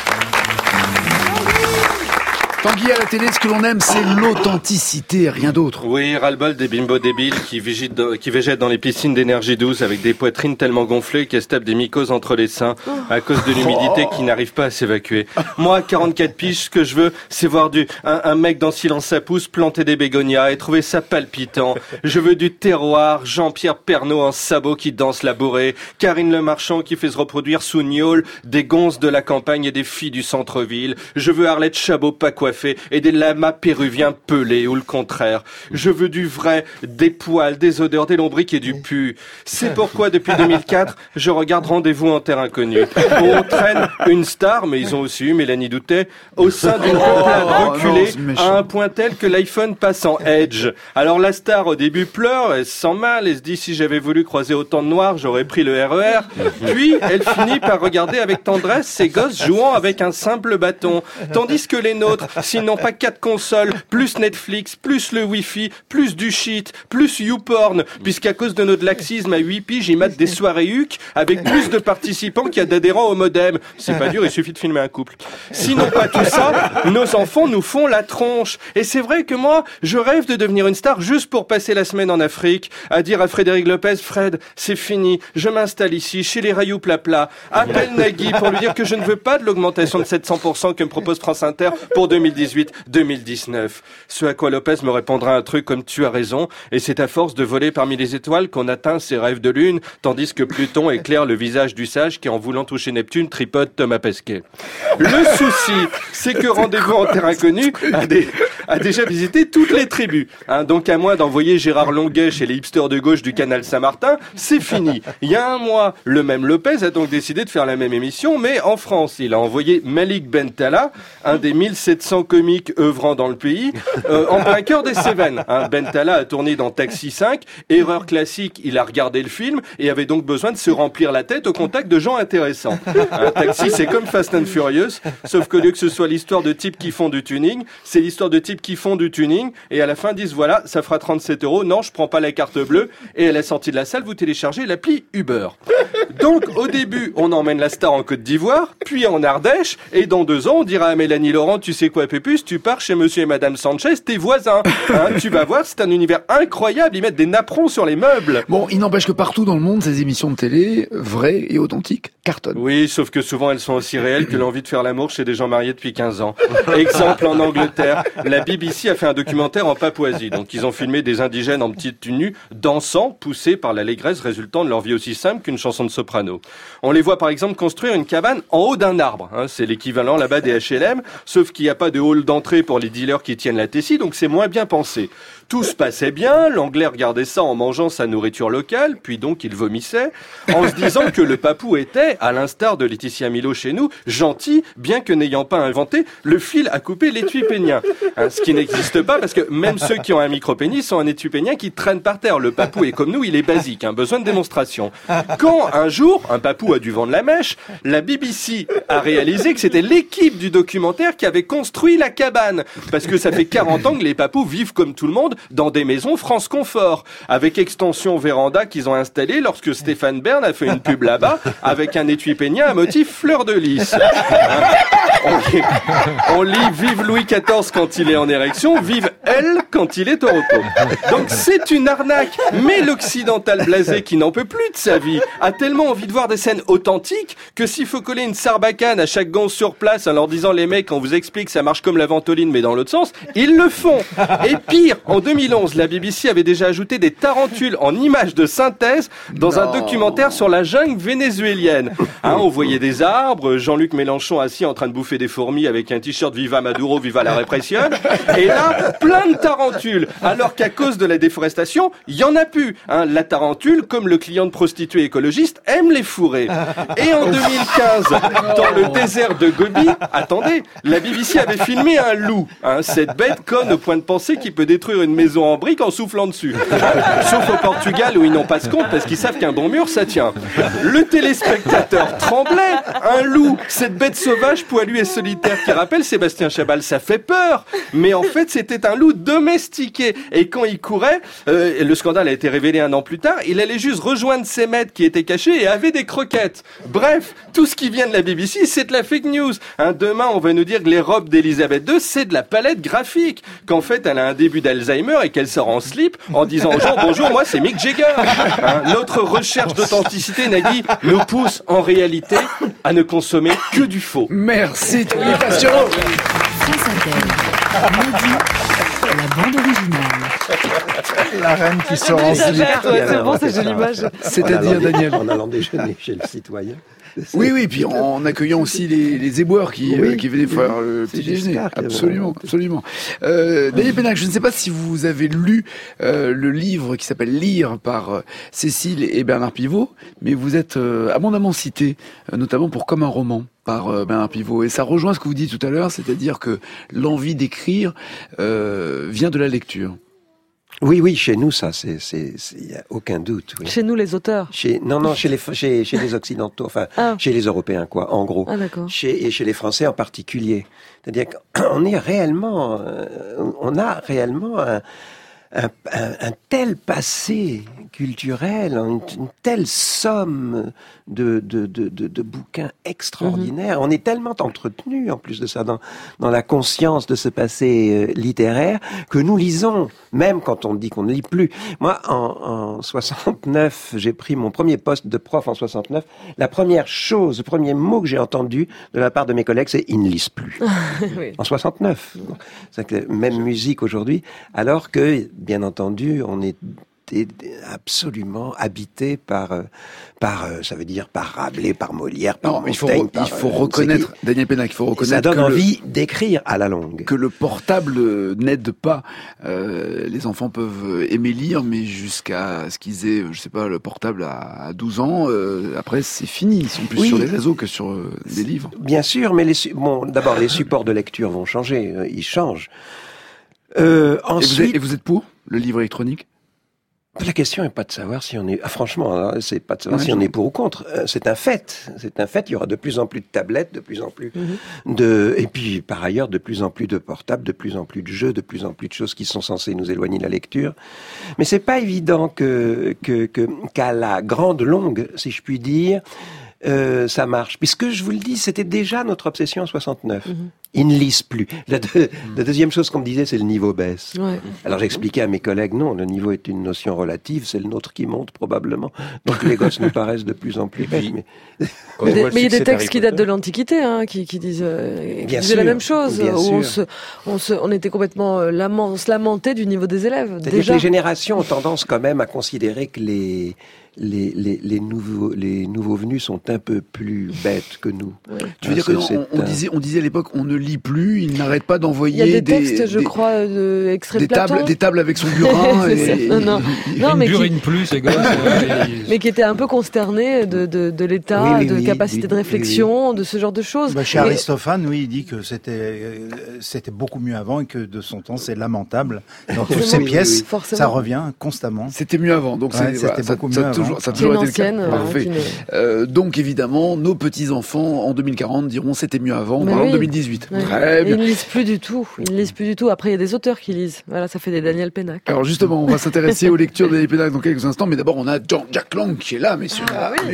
Tanguy, à la télé, ce que l'on aime, c'est l'authenticité, rien d'autre. Oui, ras-le-bol des bimbos débiles qui végètent dans, qui végètent dans les piscines d'énergie douce avec des poitrines tellement gonflées qu'elles se tapent des mycoses entre les seins à cause de l'humidité qui n'arrive pas à s'évacuer. Moi, quarante-quatre piges, ce que je veux, c'est voir du un, un mec dans Silence à pouce planter des bégonias et trouver ça palpitant. Je veux du terroir, Jean-Pierre Pernaut en sabot qui danse la bourrée, Karine Le Marchand qui fait se reproduire sous gnôle des gonzes de la campagne et des filles du centre-ville. Je veux Arlette Chabot pas coiffée et des lamas péruviens pelés ou le contraire. Je veux du vrai, des poils, des odeurs, des lombriques et du pu. C'est pourquoi depuis deux mille quatre, je regarde Rendez-vous en terre inconnue. Où on traîne une star, mais ils ont aussi eu Mélanie Doutet, au sein d'une peuplade reculée à un point tel que l'iPhone passe en Edge. Alors la star au début pleure, elle se sent mal, elle se dit si j'avais voulu croiser autant de noirs, j'aurais pris le R E R. Puis elle finit par regarder avec tendresse ses gosses jouant avec un simple bâton. Tandis que les nôtres, s'ils n'ont pas quatre consoles, plus Netflix, plus le Wi-Fi, plus du shit, plus YouPorn, puisqu'à cause de notre laxisme à huit piges, ils matent des soirées huc avec plus de participants qu'il y a d'adhérents au modem. C'est pas dur, il suffit de filmer un couple. Sinon pas tout ça, nos enfants nous font la tronche. Et c'est vrai que moi, je rêve de devenir une star juste pour passer la semaine en Afrique, à dire à Frédéric Lopez, Fred, c'est fini, je m'installe ici, chez les Rayou Pla-Pla. Appelle Nagui pour lui dire que je ne veux pas de l'augmentation de sept cents pour cent que me propose France Inter pour deux mille dix-huit deux mille dix-neuf. Ce à quoi Lopez me répondra un truc comme tu as raison, et c'est à force de voler parmi les étoiles qu'on atteint ses rêves de lune, tandis que Pluton éclaire le visage du sage qui, en voulant toucher Neptune, tripote Thomas Pesquet. Le souci, c'est que Rendez-vous en terre inconnue a, des, a déjà visité toutes les tribus. Hein, donc à moi d'envoyer Gérard Longuet chez les hipsters de gauche du canal Saint-Martin, c'est fini. Il y a un mois, le même Lopez a donc décidé de faire la même émission, mais en France. Il a envoyé Malik Bentala, un des mille sept cents talent comique œuvrant dans le pays, euh, en plein cœur des Cévennes. Hein, Bentala a tourné dans Taxi cinq, erreur classique, il a regardé le film et avait donc besoin de se remplir la tête au contact de gens intéressants. Un Taxi, c'est comme Fast and Furious, sauf qu'au lieu que ce soit l'histoire de types qui font du tuning, c'est l'histoire de types qui font du tuning et à la fin disent voilà, ça fera trente-sept euros, non, je prends pas la carte bleue et à la sortie de la salle, vous téléchargez l'appli Uber. Donc, au début, on emmène la star en Côte d'Ivoire, puis en Ardèche, et dans deux ans, on dira à Mélanie Laurent, tu sais quoi, Pépus, tu pars chez monsieur et madame Sanchez, tes voisins. Hein, tu vas voir, c'est un univers incroyable, ils mettent des napperons sur les meubles. Bon, il n'empêche que partout dans le monde, ces émissions de télé, vraies et authentiques, cartonnent. Oui, sauf que souvent, elles sont aussi réelles que l'envie de faire l'amour chez des gens mariés depuis quinze ans. Exemple, en Angleterre, la B B C a fait un documentaire en Papouasie. Donc, ils ont filmé des indigènes en petite tenue, dansant, poussés par l'allégresse résultant de leur vie aussi simple qu'une chanson de soprano. On les voit par exemple construire une cabane en haut d'un arbre. Hein, c'est l'équivalent là-bas des H L M, sauf qu'il n'y a pas de hall d'entrée pour les dealers qui tiennent la tessie, donc c'est moins bien pensé. Tout se passait bien, l'Anglais regardait ça en mangeant sa nourriture locale, puis donc il vomissait, en se disant que le papou était, à l'instar de Laetitia Milo chez nous, gentil, bien que n'ayant pas inventé le fil à couper l'étui pénien. Hein, ce qui n'existe pas, parce que même ceux qui ont un micro-pénis ont un étui pénien qui traîne par terre. Le papou est comme nous, il est basique, hein, besoin de démonstration. Quand, un jour, un papou a dû vendre la mèche, la B B C a réalisé que c'était l'équipe du documentaire qui avait construit la cabane. Parce que ça fait quarante ans que les papous vivent comme tout le monde, dans des maisons France Confort, avec extension véranda qu'ils ont installée lorsque Stéphane Bern a fait une pub là-bas, avec un étui pénien à motif fleur de lys. On lit, on lit vive Louis quatorze quand il est en érection, vive elle quand il est au repos. Donc c'est une arnaque, mais l'occidental blasé qui n'en peut plus de sa vie a tellement envie de voir des scènes authentiques que s'il faut coller une sarbacane à chaque gonze sur place en leur disant les mecs, on vous explique ça marche comme la ventoline mais dans l'autre sens, ils le font. Et pire, en deux mille onze, la B B C avait déjà ajouté des tarentules en images de synthèse dans non. un documentaire sur la jungle vénézuélienne. Hein, on voyait des arbres, Jean-Luc Mélenchon assis en train de bouffer des fourmis avec un t-shirt Viva Maduro, Viva la répression. Et là, plein de tarentules. Alors qu'à cause de la déforestation, il y en a plus. Hein, la tarentule, comme le client de prostituée écologiste, aime les fourrer. Et en deux mille quinze, dans le désert de Gobi, attendez, la B B C avait filmé un loup. Hein, cette bête conne au point de penser qu'il peut détruire une maison en briques en soufflant dessus. Sauf au Portugal où ils n'ont pas ce compte parce qu'ils savent qu'un bon mur, ça tient. Le téléspectateur tremblait. Un loup, cette bête sauvage, poilue et solitaire qui rappelle Sébastien Chabal, ça fait peur. Mais en fait, c'était un loup domestiqué. Et quand il courait, euh, et le scandale a été révélé un an plus tard, il allait juste rejoindre ses maîtres qui étaient cachés et avait des croquettes. Bref, tout ce qui vient de la B B C, c'est de la fake news. Hein, demain, on va nous dire que les robes d'Elisabeth deux, c'est de la palette graphique. Qu'en fait, elle a un début d'Alzheimer et qu'elle sort en slip en disant aux gens « Bonjour, moi c'est Mick Jagger ». Hein, notre recherche d'authenticité, Nagui, nous pousse en réalité à ne consommer que du faux. Merci, Tony Passion. France Inter. Nagui, la bande originale. La reine qui sort en slip. C'est bon, c'est jolie image. C'est-à-dire, Daniel. En allant déjeuner chez le citoyen. Oui, oui, puis en accueillant aussi les, les éboueurs qui, oui, euh, qui venaient oui, faire le petit déjeuner. Absolument, absolument. Euh, Daniel Pénac, je ne sais pas si vous avez lu euh, le livre qui s'appelle Lire par euh, Cécile et Bernard Pivot, mais vous êtes euh, abondamment cité, euh, notamment pour Comme un roman par euh, Bernard Pivot. Et ça rejoint ce que vous dites tout à l'heure, c'est-à-dire que l'envie d'écrire euh, vient de la lecture. Oui, oui, chez nous, ça, c'est, c'est, il y a aucun doute. Oui. Chez nous, les auteurs. Chez, non, non, chez les, chez, chez les Occidentaux, enfin, ah. chez les Européens, quoi, en gros. Ah, d'accord. Chez, et chez les Français en particulier. C'est-à-dire qu'on est réellement, euh, on a réellement un, un, un, un tel passé culturel, une, une telle somme de, de, de, de, de bouquins extraordinaires. Mm-hmm. On est tellement entretenu, en plus de ça, dans, dans la conscience de ce passé euh, littéraire, que nous lisons, même quand on dit qu'on ne lit plus. Moi, en, en soixante-neuf, j'ai pris mon premier poste de prof en soixante-neuf. La première chose, le premier mot que j'ai entendu de la part de mes collègues, c'est « ils ne lisent plus ». Oui. En soixante-neuf. C'est que même musique aujourd'hui, alors que, bien entendu, on est était absolument habité par, euh, par, euh, ça veut dire par Rabelais, par Molière, par non, Montaigne. Il faut, par, il faut euh, reconnaître, Daniel Pénac, il faut reconnaître ça donne que envie le, d'écrire à la longue. Que le portable n'aide pas. Euh, les enfants peuvent aimer lire, mais jusqu'à ce qu'ils aient, je sais pas, le portable à douze ans, euh, après c'est fini. Ils sont plus oui. sur les réseaux que sur euh, des livres. Bien sûr, mais les, bon, d'abord les supports de lecture vont changer, euh, ils changent. Euh, ensuite, et, vous êtes, et vous êtes pour le livre électronique? La question n'est pas de savoir si on est, ah, franchement, hein, c'est pas de savoir ouais, si on est pour ou contre. C'est un fait. C'est un fait. Il y aura de plus en plus de tablettes, de plus en plus mm-hmm. de, et puis, par ailleurs, de plus en plus de portables, de plus en plus de jeux, de plus en plus de choses qui sont censées nous éloigner de la lecture. Mais c'est pas évident que, que, que, qu'à la grande longue, si je puis dire, Euh, ça marche. Puisque, je vous le dis, c'était déjà notre obsession en soixante-neuf. Mmh. Ils ne lisent plus. La, deux, mmh. la deuxième chose qu'on me disait, c'est le niveau baisse. Ouais. Alors j'expliquais à mes collègues, non, le niveau est une notion relative, c'est le nôtre qui monte probablement. Donc les gosses nous paraissent de plus en plus bêtes. Mais il y a des textes qui datent de l'Antiquité, hein, qui, qui disent, euh, qui disent la même chose. Où on, se, on, se, on était complètement lament, on se lamentait du niveau des élèves. C'est-à-dire déjà. que les générations ont tendance quand même à considérer que les... Les, les, les, nouveaux, les nouveaux venus sont un peu plus bêtes que nous. Ouais. Tu veux dire que non, on, on, disait, on disait à l'époque, on ne lit plus, il n'arrête pas d'envoyer des... Il y a des, des textes, je des, crois, de, extraits des de Platon. Tables, des tables avec son burin. et, non, non. non mais burine qui... plus, c'est gosses. Mais qui étaient un peu consternés de, de, de l'état, oui, oui, de oui, capacité oui, de réflexion, oui, oui. de ce genre de choses. Bah, chez mais... Aristophane, oui, il dit que c'était, c'était beaucoup mieux avant et que de son temps, c'est lamentable. Dans toutes ces pièces, oui, ça revient constamment. C'était mieux avant. Donc ouais, c'est, c'était voilà, beaucoup ça, mieux ça avant. Toujours, ça a toujours été le cas. Parfait. Euh, donc évidemment, nos petits-enfants en deux mille quarante diront c'était mieux avant, mais en oui. deux mille dix-huit. Ouais. Très bien. Ils ne lisent plus du tout. Ils ne lisent plus du tout. Après, il y a des auteurs qui lisent. Voilà, ça fait des Daniel Pénac. Alors justement, on va s'intéresser aux lectures de Daniel Pénac dans quelques instants, mais d'abord on a Jean-Jacques Lang qui est là, messieurs. Ah, oui. Mais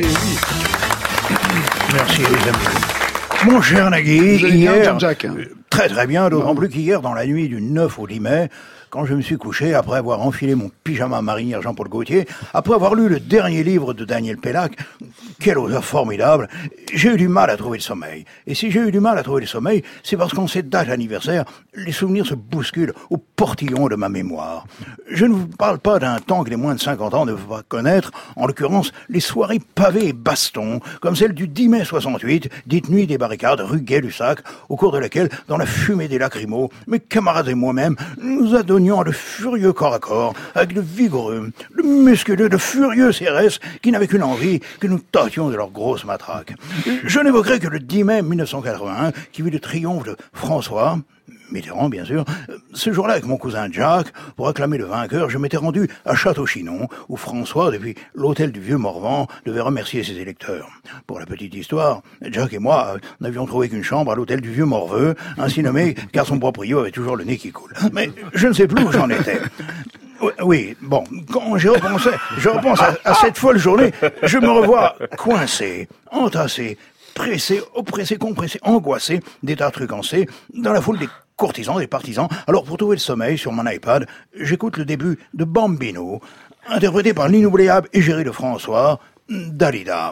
oui. Merci les amis. Mon cher Nagui, hier, Jean-Jacques hein. très très bien, d'autant plus qu'hier, dans la nuit du neuf au dix mai, quand je me suis couché, après avoir enfilé mon pyjama marinière Jean-Paul Gaultier, après avoir lu le dernier livre de Daniel Pénac, quel auteur formidable, j'ai eu du mal à trouver le sommeil. Et si j'ai eu du mal à trouver le sommeil, c'est parce qu'en cette date anniversaire, les souvenirs se bousculent au portillon de ma mémoire. Je ne vous parle pas d'un temps que les moins de cinquante ans ne peuvent pas connaître, en l'occurrence les soirées pavées et bastons, comme celle du dix mai soixante-huit, dite nuit des barricades, rue Gay-Lussac, au cours de laquelle, dans la fumée des lacrymos, mes camarades et moi-même, nous adonnions de furieux corps à corps, avec de vigoureux, de musculeux, de furieux C R S qui n'avaient qu'une envie, que nous tâtions de leurs grosses matraques. Je n'évoquerai que le dix mai mille neuf cent quatre-vingt-un, qui vit le triomphe de François, Mitterrand, bien sûr. Ce jour-là, avec mon cousin Jacques, pour acclamer le vainqueur, je m'étais rendu à Château-Chinon, où François, depuis l'hôtel du Vieux-Morvan, devait remercier ses électeurs. Pour la petite histoire, Jacques et moi n'avions trouvé qu'une chambre à l'hôtel du Vieux-Morveux, ainsi nommé car son proprio avait toujours le nez qui coule. Mais je ne sais plus où j'en étais. Oui, oui, bon, quand j'y repensais, je repense à, à cette folle journée, je me revois coincé, entassé, pressé, oppressé, compressé, angoissé, d'état trucancé, dans la foule des courtisans, des partisans. Alors, pour trouver le sommeil sur mon iPad, j'écoute le début de Bambino, interprété par l'inoubliable égérie de François, Dalida.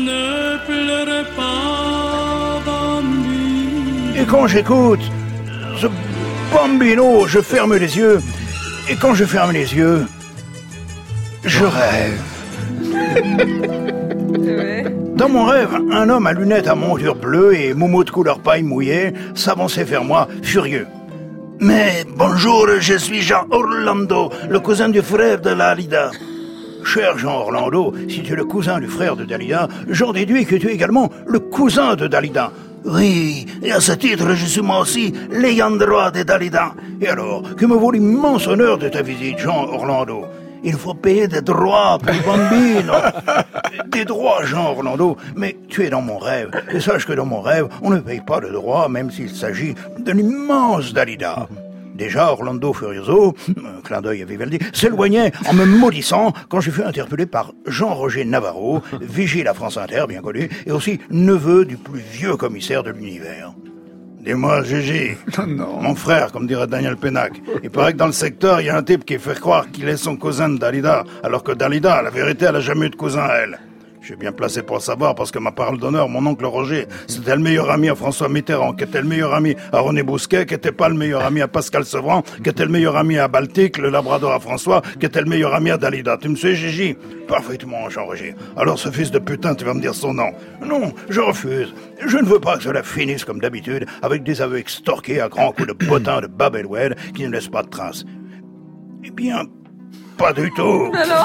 Ne pleure pas, Bambino. Et quand j'écoute ce Bambino, je ferme les yeux, et quand je ferme les yeux, je rêve. Dans mon rêve, un homme à lunettes à monture bleue et moumoute de couleur paille mouillée s'avançait vers moi, furieux. « Mais bonjour, je suis Jean Orlando, le cousin du frère de Dalida. »« Cher Jean Orlando, si tu es le cousin du frère de Dalida, j'en déduis que tu es également le cousin de Dalida. »« Oui, et à ce titre, je suis moi aussi l'ayant droit de Dalida. »« Et alors, que me vaut l'immense honneur de ta visite, Jean Orlando ? » Il faut payer des droits pour le bambino. Des droits, Jean Orlando. Mais tu es dans mon rêve. Et sache que dans mon rêve, on ne paye pas de droits, même s'il s'agit de l'immense Dalida. Déjà, Orlando Furioso, un clin d'œil à Vivaldi, s'éloignait en me maudissant quand je fus interpellé par Jean-Roger Navarro, vigile à France Inter, bien connu, et aussi neveu du plus vieux commissaire de l'univers. Dis-moi, Gégé, non. Mon frère, comme dirait Daniel Pénac. Il paraît que dans le secteur, il y a un type qui fait croire qu'il est son cousin de Dalida, alors que Dalida, la vérité, elle a jamais eu de cousin, elle. Je suis bien placé pour le savoir parce que ma parole d'honneur, mon oncle Roger, c'était le meilleur ami à François Mitterrand, qui était le meilleur ami à René Bousquet, qui était pas le meilleur ami à Pascal Sevran, qui était le meilleur ami à Baltique, le Labrador à François, qui était le meilleur ami à Dalida. Tu me suis, Gigi? Parfaitement, Jean-Roger. Alors ce fils de putain, tu vas me dire son nom. Non, je refuse. Je ne veux pas que cela finisse comme d'habitude, avec des aveux extorqués à grands coups de bottins de Babelwed qui ne laissent pas de traces. Eh bien, pas du tout. Alors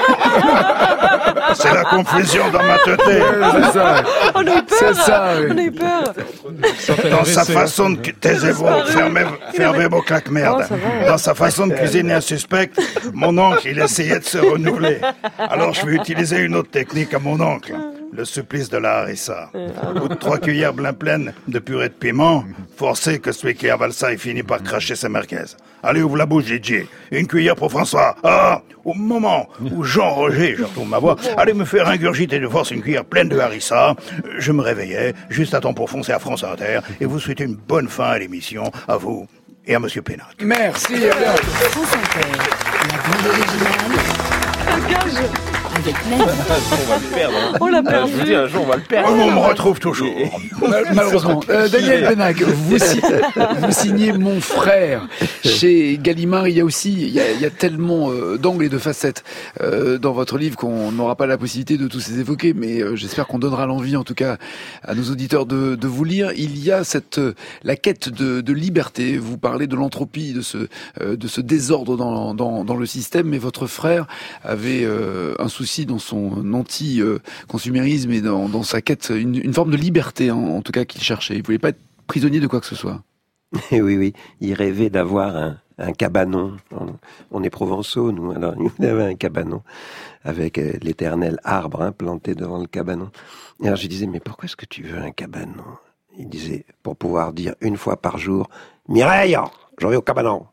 c'est la confusion dans ma tête. C'est ça. On a eu peur. C'est ça, oui. On a eu peur. Dans sa façon de... Taisez-vous, fermez, fermez vos claques merde. Oh, Dans sa façon de cuisiner un suspect, mon oncle, il essayait de se renouveler. Alors je vais utiliser une autre technique à mon oncle. Le supplice de la harissa. Au bout de trois cuillères bien pleines de purée de piment, forcez que celui qui avale ça, il finit par cracher ses merguez. Allez, ouvre la bouche, Gigi. Une cuillère pour François. Ah, au moment où Jean-Roger, je retrouve ma voix, allait me faire ingurgiter de force une cuillère pleine de harissa, je me réveillais, juste à temps pour foncer à France Inter, et vous souhaitez une bonne fin à l'émission, à vous et à Monsieur Pénac. Merci. France Inter, la bande originale. Un gage. Avec on va le perdre. On l'a Euh, perdu. je vous dis, un jour, on va le perdre. On me retrouve toujours. Mal- Malheureusement. Euh, Daniel Pénac, vous, si- vous signez Mon frère chez Gallimard. Il y a aussi, il y a, il y a tellement euh, d'angles et de facettes euh, dans votre livre qu'on n'aura pas la possibilité de tous les évoquer, mais euh, j'espère qu'on donnera l'envie, en tout cas, à nos auditeurs de, de vous lire. Il y a cette euh, la quête de, de liberté. Vous parlez de l'entropie, de ce euh, de ce désordre dans, dans, dans le système, mais votre frère avait euh, un souci dans son anti-consumérisme et dans, dans sa quête, une, une forme de liberté, en, en tout cas, qu'il cherchait. Il ne voulait pas être prisonnier de quoi que ce soit. Oui, oui, il rêvait d'avoir un, un cabanon. On, on est provençaux, nous, alors il avait un cabanon avec euh, l'éternel arbre hein, planté devant le cabanon. Et alors je lui disais, mais pourquoi est-ce que tu veux un cabanon? Il disait, pour pouvoir dire une fois par jour, Mireille, j'en vais au cabanon.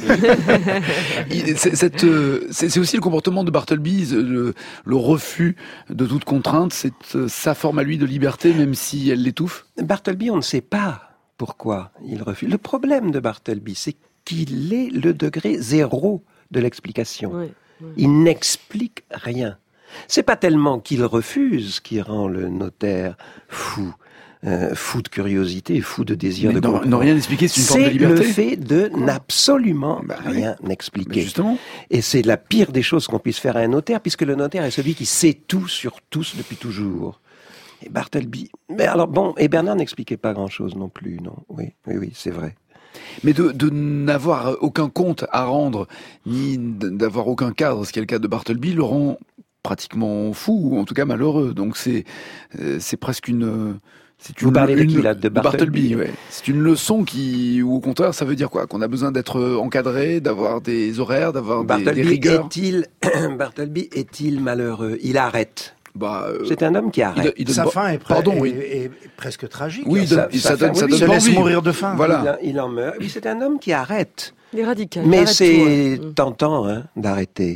Il- c'est, cette, euh, c'est, c'est aussi le comportement de Bartleby, le, le refus de toute contrainte. C'est euh, sa forme à lui de liberté, même si elle l'étouffe. Bartleby, on ne sait pas pourquoi il refuse. Le problème de Bartleby, c'est qu'il est le degré zéro de l'explication. Oui, oui. Il n'explique rien. C'est pas tellement qu'il refuse qui rend le notaire fou. Euh, fou de curiosité, fou de désir Mais de non, comprendre. non, rien expliquer, c'est une forme de C'est liberté. le fait de n'absolument Bah oui. rien Mais expliquer. justement. Et c'est la pire des choses qu'on puisse faire à un notaire, puisque le notaire est celui qui sait tout sur tous depuis toujours. Et Bartleby... Mais alors bon, et Bernard n'expliquait pas grand-chose non plus, non. Oui, oui, oui, c'est vrai. Mais de, de n'avoir aucun compte à rendre, ni d'avoir aucun cadre, ce qui est le cas de Bartleby, le rend pratiquement fou, ou en tout cas malheureux. Donc c'est, euh, c'est presque une... C'est Vous une, parlez de une- qui, là, de Bartleby ouais. C'est une leçon qui, ou au contraire, ça veut dire quoi? Qu'on a besoin d'être encadré, d'avoir des horaires, d'avoir des, des Bartleby rigueurs. est-il... Bartleby est-il malheureux? Il arrête. Bah, euh, C'est un homme qui il, arrête. do- il donne Sa pas- fin est, pre- Pardon, est- oui. est presque tragique. Oui, il Ça- donne- ça ça, fait- donne, ça oui, donne se pas laisse envie. mourir de faim. Voilà. Il, il en meurt. Oui, c'est un homme qui arrête. Il est radical. il Mais arrête c'est tout, ouais. tentant hein, d'arrêter.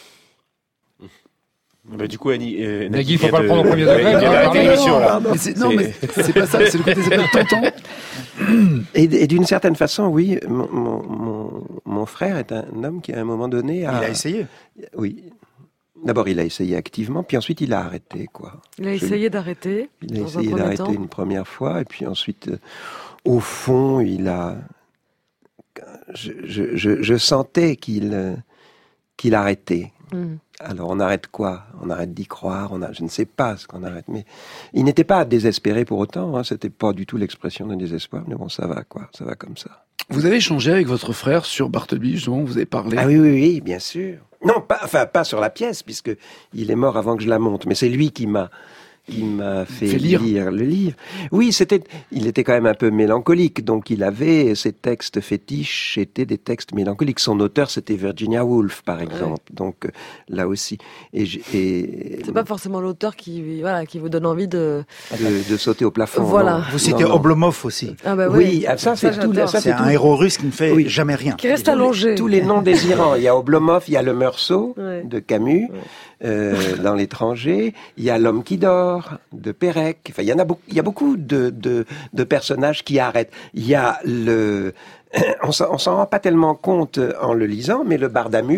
Bah, du coup, Annie, euh, Nagui, faut vient pas le de- prendre au premier Ouais, degré, il vient hein, d'arrêter pardon. l'émission, là. Mais c'est, non, C'est- mais c'est pas ça, c'est le côté ça peut être tentant. Et, et d'une certaine façon, oui, mon, mon, mon, mon frère est un homme qui, à un moment donné, a... Il a essayé. Oui. D'abord, il a essayé activement, puis ensuite, il a arrêté, quoi. Il a Je- essayé d'arrêter. Il a dans un essayé premier d'arrêter temps. une première fois, et puis ensuite, euh, au fond, il a... Je, je, je, je sentais qu'il euh, qu'il arrêtait. Mm. Alors, on arrête quoi? On arrête d'y croire, on a, je ne sais pas ce qu'on arrête, mais il n'était pas désespéré pour autant, hein, c'était pas du tout l'expression d'un désespoir, mais bon, ça va, quoi, ça va comme ça. Vous avez échangé avec votre frère sur Bartleby, justement, vous avez parlé. Ah oui, oui, oui, bien sûr. Non, pas, enfin, pas sur la pièce, puisque il est mort avant que je la monte, mais c'est lui qui m'a, qui m'a fait, Fait lire. le livre. Oui, c'était, il était quand même un peu mélancolique, donc il avait, ses textes fétiches étaient des textes mélancoliques. Son auteur, c'était Virginia Woolf, par exemple, donc euh, là aussi. Et, j'ai- et C'est pas forcément l'auteur qui, voilà, qui vous donne envie de. de, de sauter au plafond. Voilà. non. Vous citez Non, non. Oblomov aussi. Ah bah Oui, ah, ça, c'est Ça, tout. j'adore. Ça, C'est c'est tout. un héros russe qui ne fait Oui. jamais rien. Qui reste Tous les- allongé. Tous les noms désirants. Il y a Oblomov, il y a le Meursault Ouais. de Camus, Ouais. euh, dans l'étranger. Il y a l'homme qui dort de Pérec. Enfin, il y en a beaucoup. Il y a beaucoup de, de, de personnages qui arrêtent. Il y a le, on s'en, on s'en rend pas tellement compte en le lisant, mais le Bardamu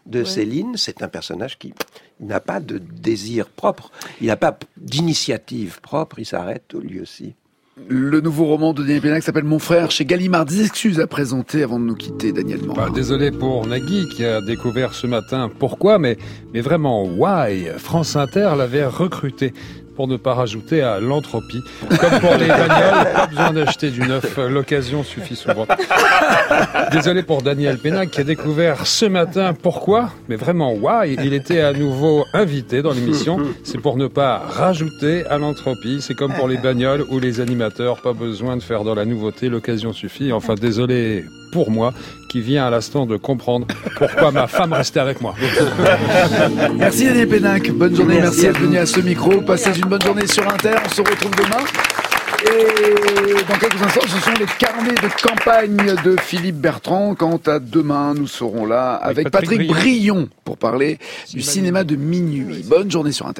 de ouais. Céline, c'est un personnage qui n'a pas de désir propre, il n'a pas d'initiative propre, il s'arrête au lieu ci. Le nouveau roman de Daniel Pénac s'appelle Mon frère chez Gallimard. Des excuses à présenter avant de nous quitter, Daniel Morin. Bah, désolé pour Nagui qui a découvert ce matin pourquoi, mais, mais vraiment, why France Inter l'avait recruté pour ne pas rajouter à l'entropie. Comme pour les bagnoles, pas besoin d'acheter du neuf, l'occasion suffit souvent. Désolé pour Daniel Pénac qui a découvert ce matin pourquoi, mais vraiment why, il était à nouveau invité dans l'émission. C'est pour ne pas rajouter à l'entropie. C'est comme pour les bagnoles ou les animateurs, pas besoin de faire dans la nouveauté, l'occasion suffit. Enfin, désolé pour moi qui vient à l'instant de comprendre pourquoi ma femme restait avec moi. Merci Daniel Pénac, bonne journée, merci, merci d'être venu à ce micro. Passez une bonne journée sur Inter, on se retrouve demain. Et dans quelques instants, ce sont les carnets de campagne de Philippe Bertrand. Quant à demain, nous serons là avec, avec Patrick, Patrick Brion pour parler du cinéma de minuit. Bonne journée sur Inter.